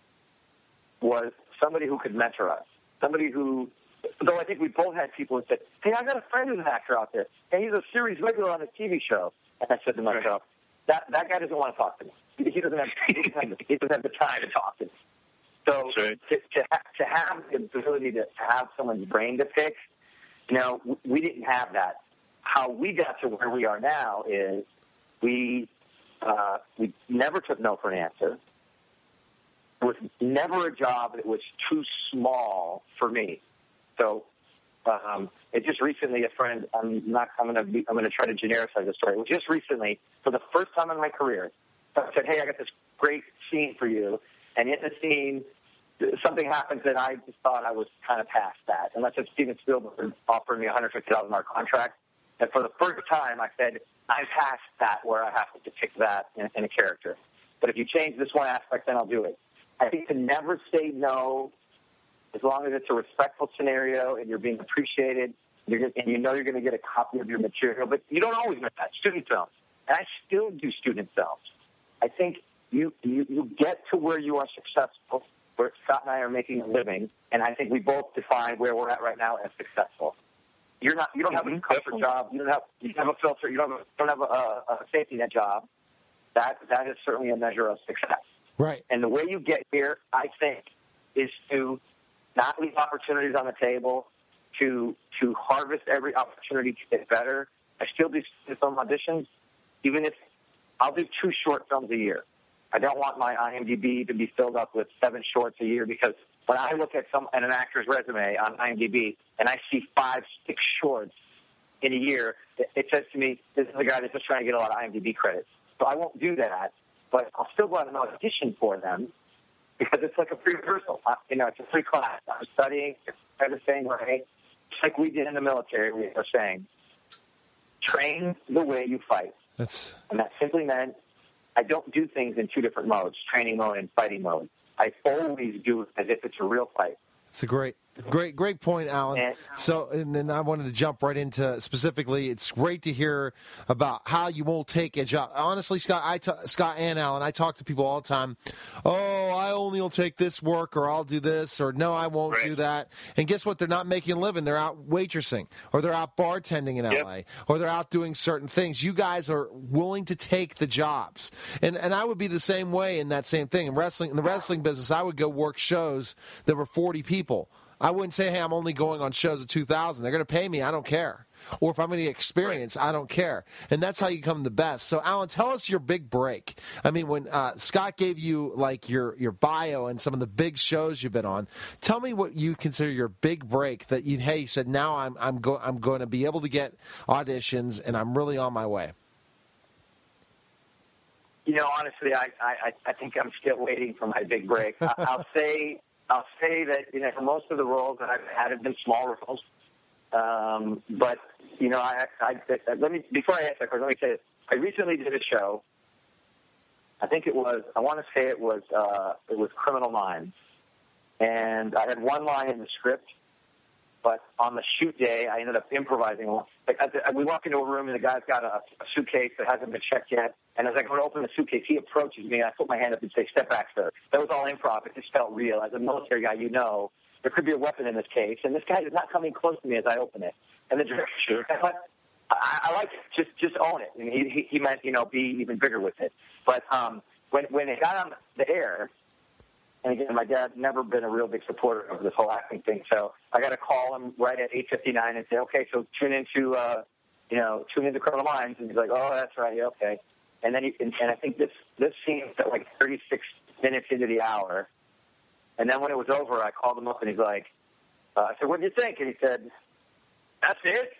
was somebody who could mentor us, somebody who. Though I think we both had people who said, hey, I got a friend who's an actor out there, and he's a series regular on a T V show. And I said to myself, that that guy doesn't want to talk to me. He doesn't have, he doesn't have, the, he doesn't have the time to talk to me. So right. to, to, ha- to have the ability to, to have someone's brain to pick, you know, we didn't have that. How we got to where we are now is we uh, we never took no for an answer. There was never a job that was too small for me. So, um, it just recently, a friend, I'm not, I'm going to I'm going to try to genericize the story. It was just recently, for the first time in my career, I said, hey, I got this great scene for you. And in the scene, something happens that I just thought I was kind of past that. Unless it's Steven Spielberg offering me a one hundred fifty thousand dollars contract. And for the first time, I said, I'm past that where I have to depict that in, in a character. But if you change this one aspect, then I'll do it. I think to never say no, as long as it's a respectful scenario and you're being appreciated, you're gonna, and you know you're going to get a copy of your material. But you don't always make that. Student films. And I still do student films. I think you, you, you get to where you are successful, where Scott and I are making a living, and I think we both define where we're at right now as successful. You're not. You don't have a comfort job. You don't have. You don't have a filter. You don't have. A, don't have a, a safety net job. That that is certainly a measure of success. Right. And the way you get here, I think, is to not leave opportunities on the table, to to harvest every opportunity to get better. I still do film auditions, even if I'll do two short films a year. I don't want my IMDb to be filled up with seven shorts a year, because when I look at some at an actor's resume on IMDb and I see five, six shorts in a year, it, it says to me, this is a guy that's just trying to get a lot of IMDb credit. So I won't do that, but I'll still go out and audition for them, because it's like a free rehearsal. Uh, you know, it's a free class. I'm studying. They're the same way. Just like we did in the military, we were saying, train the way you fight. That's and that simply meant I don't do things in two different modes, training mode and fighting mode. I always do it as if it's a real fight. It's a great, great, great point, Alan. And, so, and then I wanted to jump right into specifically. It's great to hear about how you won't take a job. Honestly, Scott, I t- Scott and Alan, I talk to people all the time. Oh, I only will take this work, or I'll do this, or no, I won't right. do that. And guess what? They're not making a living. They're out waitressing, or they're out bartending in yep. L A, or they're out doing certain things. You guys are willing to take the jobs, and and I would be the same way in that same thing. In wrestling, in the wrestling business, I would go work shows that were forty people. I wouldn't say, hey, I'm only going on shows of two thousand. They're going to pay me. I don't care. Or if I'm going to get experience, I don't care. And that's how you become the best. So, Alan, tell us your big break. I mean, when uh, Scott gave you, like, your, your bio and some of the big shows you've been on, tell me what you consider your big break that you, hey, you said, now I'm, I'm, go- I'm going to be able to get auditions, and I'm really on my way. You know, honestly, I, I, I think I'm still waiting for my big break. I, I'll say... I'll say that, you know, for most of the roles that I've had have been small roles. Um, but, you know, I, I, I, let me, before I answer that question, let me say this. I recently did a show. I think it was, I want to say it was, uh, it was Criminal Minds. And I had one line in the script, but on the shoot day, I ended up improvising one. Like, I, we walk into a room and the guy's got a, a suitcase that hasn't been checked yet. And as I go to open the suitcase, he approaches me, and I put my hand up and say, step back, sir. That was all improv. It just felt real. As a military guy, you know there could be a weapon in this case, and this guy is not coming close to me as I open it. And the director, sure. I, I like it. Just, just own it. And he, he meant, you know, be even bigger with it. But um, when, when it got on the air, and again, my dad's never been a real big supporter of this whole acting thing, so I got to call him right at eight fifty-nine and say, okay, so tune into, uh, you know, tune into Criminal Minds. And he's like, oh, that's right, yeah, okay. And then, he, and, and I think this this scene was at like thirty-six minutes into the hour. And then when it was over, I called him up, and he's like, uh, I said, what did you think? And he said, that's it?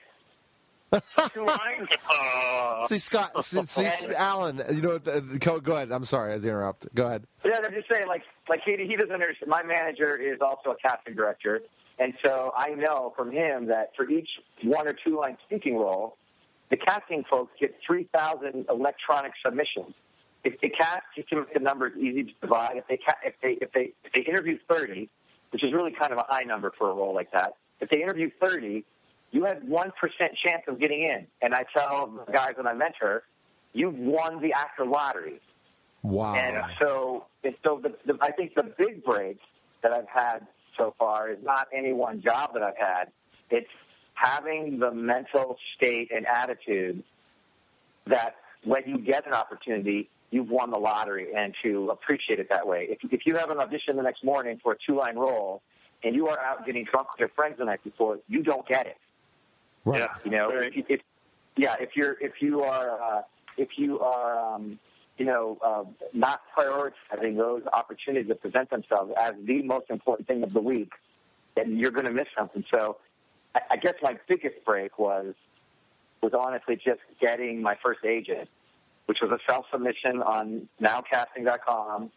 Two lines? Uh, see, Scott, see, see, Alan, you know, go, go ahead. I'm sorry, I was interrupt. Go ahead. Yeah, I'm just saying, like, like he, he doesn't understand. My manager is also a casting director. And so I know from him that for each one or two line speaking role, the casting folks get three thousand electronic submissions. If they cast, you can make the numbers easy to divide. If they, if they, if they, if they interview thirty, which is really kind of a high number for a role like that, if they interview thirty, you have one percent chance of getting in. And I tell the guys that I mentor, you've won the actor lottery. Wow. And so, and so the, the, I think the big break that I've had so far is not any one job that I've had. It's having the mental state and attitude that when you get an opportunity, you've won the lottery, and to appreciate it that way. If, if you have an audition the next morning for a two-line role and you are out getting drunk with your friends the night before, you don't get it. Right. Yeah. You know, if, if yeah, if you're if you are uh, if you are um, you know uh, not prioritizing those opportunities that present themselves as the most important thing of the week, then you're going to miss something. So, I, I guess my biggest break was was honestly just getting my first agent, which was a self submission on now casting dot com.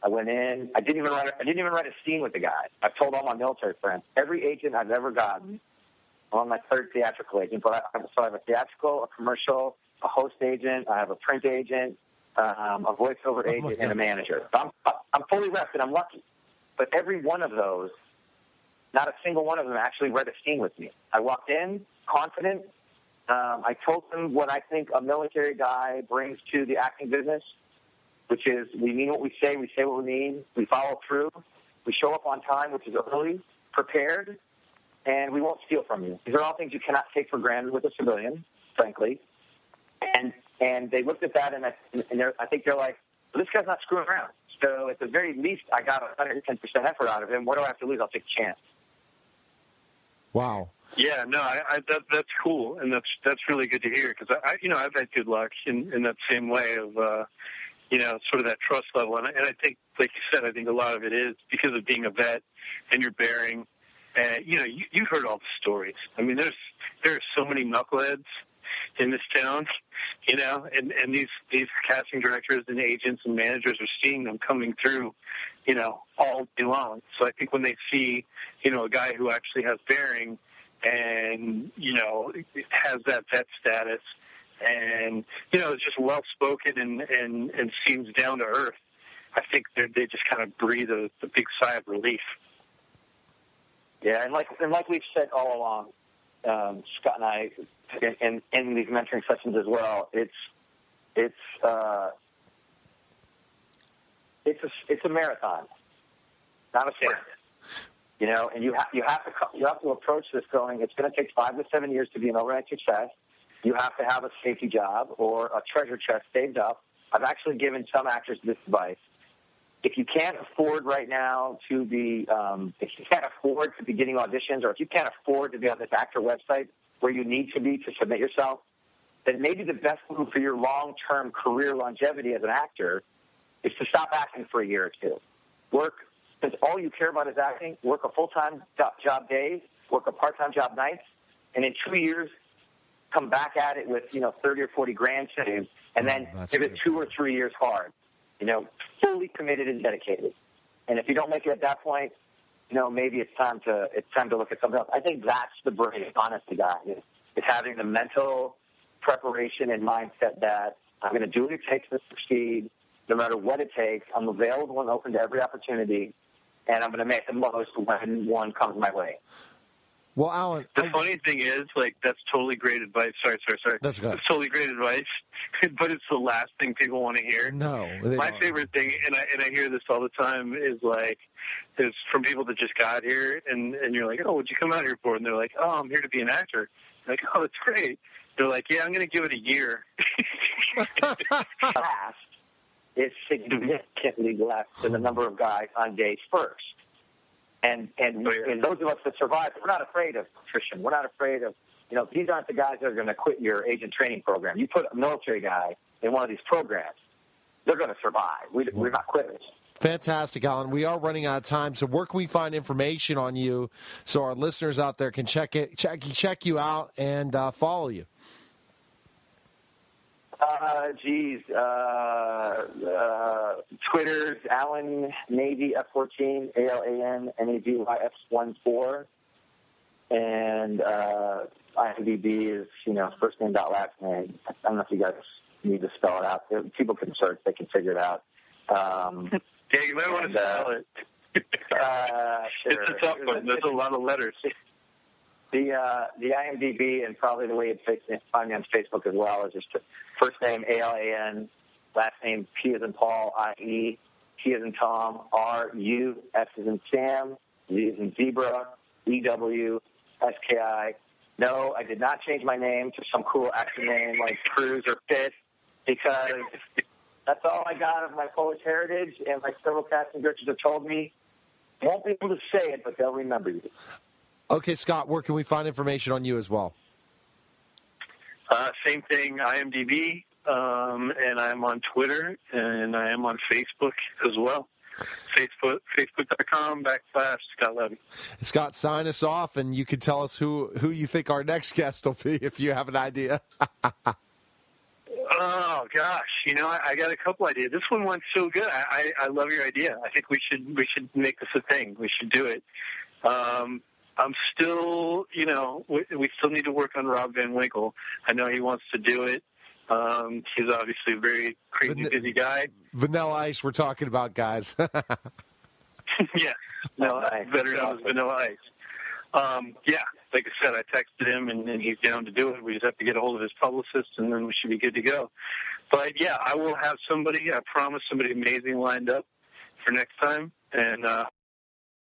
I went in. I didn't even write. I didn't even write a scene with the guy. I've told all my military friends. Every agent I've ever gotten, I'm on my third theatrical agent. But I, so I have a theatrical, a commercial, a host agent. I have a print agent, um, a voiceover Oh, agent, and a manager. So I'm I'm fully repped, and I'm lucky. But every one of those, not a single one of them actually read a scene with me. I walked in confident. Um, I told them what I think a military guy brings to the acting business, which is we mean what we say, we say what we mean, we follow through, we show up on time, which is early, prepared, and we won't steal from you. These are all things you cannot take for granted with a civilian, frankly. And and they looked at that, and, I, and I think they're like, well, this guy's not screwing around. So at the very least, I got one hundred ten percent effort out of him. What do I have to lose? I'll take a chance. Wow. Yeah, no, I, I that that's cool, and that's that's really good to hear because I, I, you know, I've had good luck in, in that same way of, uh, you know, sort of that trust level, and I, and I think, like you said, I think a lot of it is because of being a vet and you're bearing, and you know, you, you've heard all the stories. I mean, there's there are so many knuckleheads in this town, you know, and, and these, these casting directors and agents and managers are seeing them coming through, you know, all day long. So I think when they see, you know, a guy who actually has bearing and, you know, has that vet status and, you know, is just well-spoken and, and, and seems down to earth, I think they just kind of breathe a, a big sigh of relief. Yeah, and like and like we've said all along, um, Scott and I, in, in, in these mentoring sessions as well, it's it's uh, it's a it's a marathon, not a sprint. You know, and you have you have to you have to approach this going. It's going to take five to seven years to be an overnight success. You have to have a safety job or a treasure chest saved up. I've actually given some actors this advice. If you can't afford right now to be, um, if you can't afford to be getting auditions, or if you can't afford to be on this actor website where you need to be to submit yourself, then maybe the best move for your long-term career longevity as an actor is to stop acting for a year or two. Work, since all you care about is acting, work a full-time job days, work a part-time job nights, and in two years, come back at it with, you know, thirty or forty grand saved, and then oh, give it good. two or three years hard. You know, fully committed and dedicated. And if you don't make it at that point, you know, maybe it's time to it's time to look at something else. I think that's the brain, honest to God. It's, it's having the mental preparation and mindset that I'm going to do what it takes to succeed, no matter what it takes. I'm available and open to every opportunity, and I'm going to make the most when one comes my way. Well, Alan, the I, funny thing is, like, that's totally great advice. Sorry, sorry, sorry. That's good. It's totally great advice, but it's the last thing people want to hear. No. My don't. favorite thing, and I and I hear this all the time, is like, is from people that just got here, and and you're like, oh, what'd you come out here for? And they're like, oh, I'm here to be an actor. You're like, oh, that's great. They're like, yeah, I'm going to give it a year. Last is significantly less than the number of guys on days first. And, and oh, yeah. and those of us that survive, we're not afraid of attrition. We're not afraid of, you know, these aren't the guys that are going to quit your agent training program. You put a military guy in one of these programs, they're going to survive. We, we're not quitters. Fantastic, Alan. We are running out of time, so where can we find information on you so our listeners out there can check it, check check you out and uh, follow you? Uh, geez, uh, uh, Twitter's Alan Navy F fourteen, A L A N N A V Y F one four, and uh, IMDb is, you know, first name dot last name. I don't know if you guys need to spell it out. People can search; they can figure it out. Um, yeah, you might want to spell it. uh, sure. It's a tough one. There's a lot of letters. The uh, the IMDb and probably the way you'd find me on Facebook as well is just first name A L A N, last name P as in Paul, I E, T as in Tom, R U, S as in Sam, Z as in Zebra, E W, S K I. No, I did not change my name to some cool action name like Cruz or Pitt because that's all I got of my Polish heritage, and my several casting directors have told me, won't be able to say it, but they'll remember you. Okay, Scott, where can we find information on you as well? Uh, same thing, IMDb, um, and I'm on Twitter, and I am on Facebook as well. Facebook, Facebook.com backslash Scott Levy. Scott, sign us off, and you can tell us who, who you think our next guest will be if you have an idea. Oh gosh, you know, I, I got a couple ideas. This one went so good. I, I, I love your idea. I think we should we should make this a thing. We should do it. Um, I'm still, you know, we, we still need to work on Rob Van Winkle. I know he wants to do it. Um, he's obviously a very crazy, Van- busy guy. Vanilla Ice, we're talking about, guys. Yeah, no, better known as Vanilla Ice. Um, yeah, like I said, I texted him, and, and he's down to do it. We just have to get a hold of his publicist, and then we should be good to go. But, yeah, I will have somebody, I promise, somebody amazing lined up for next time, and uh,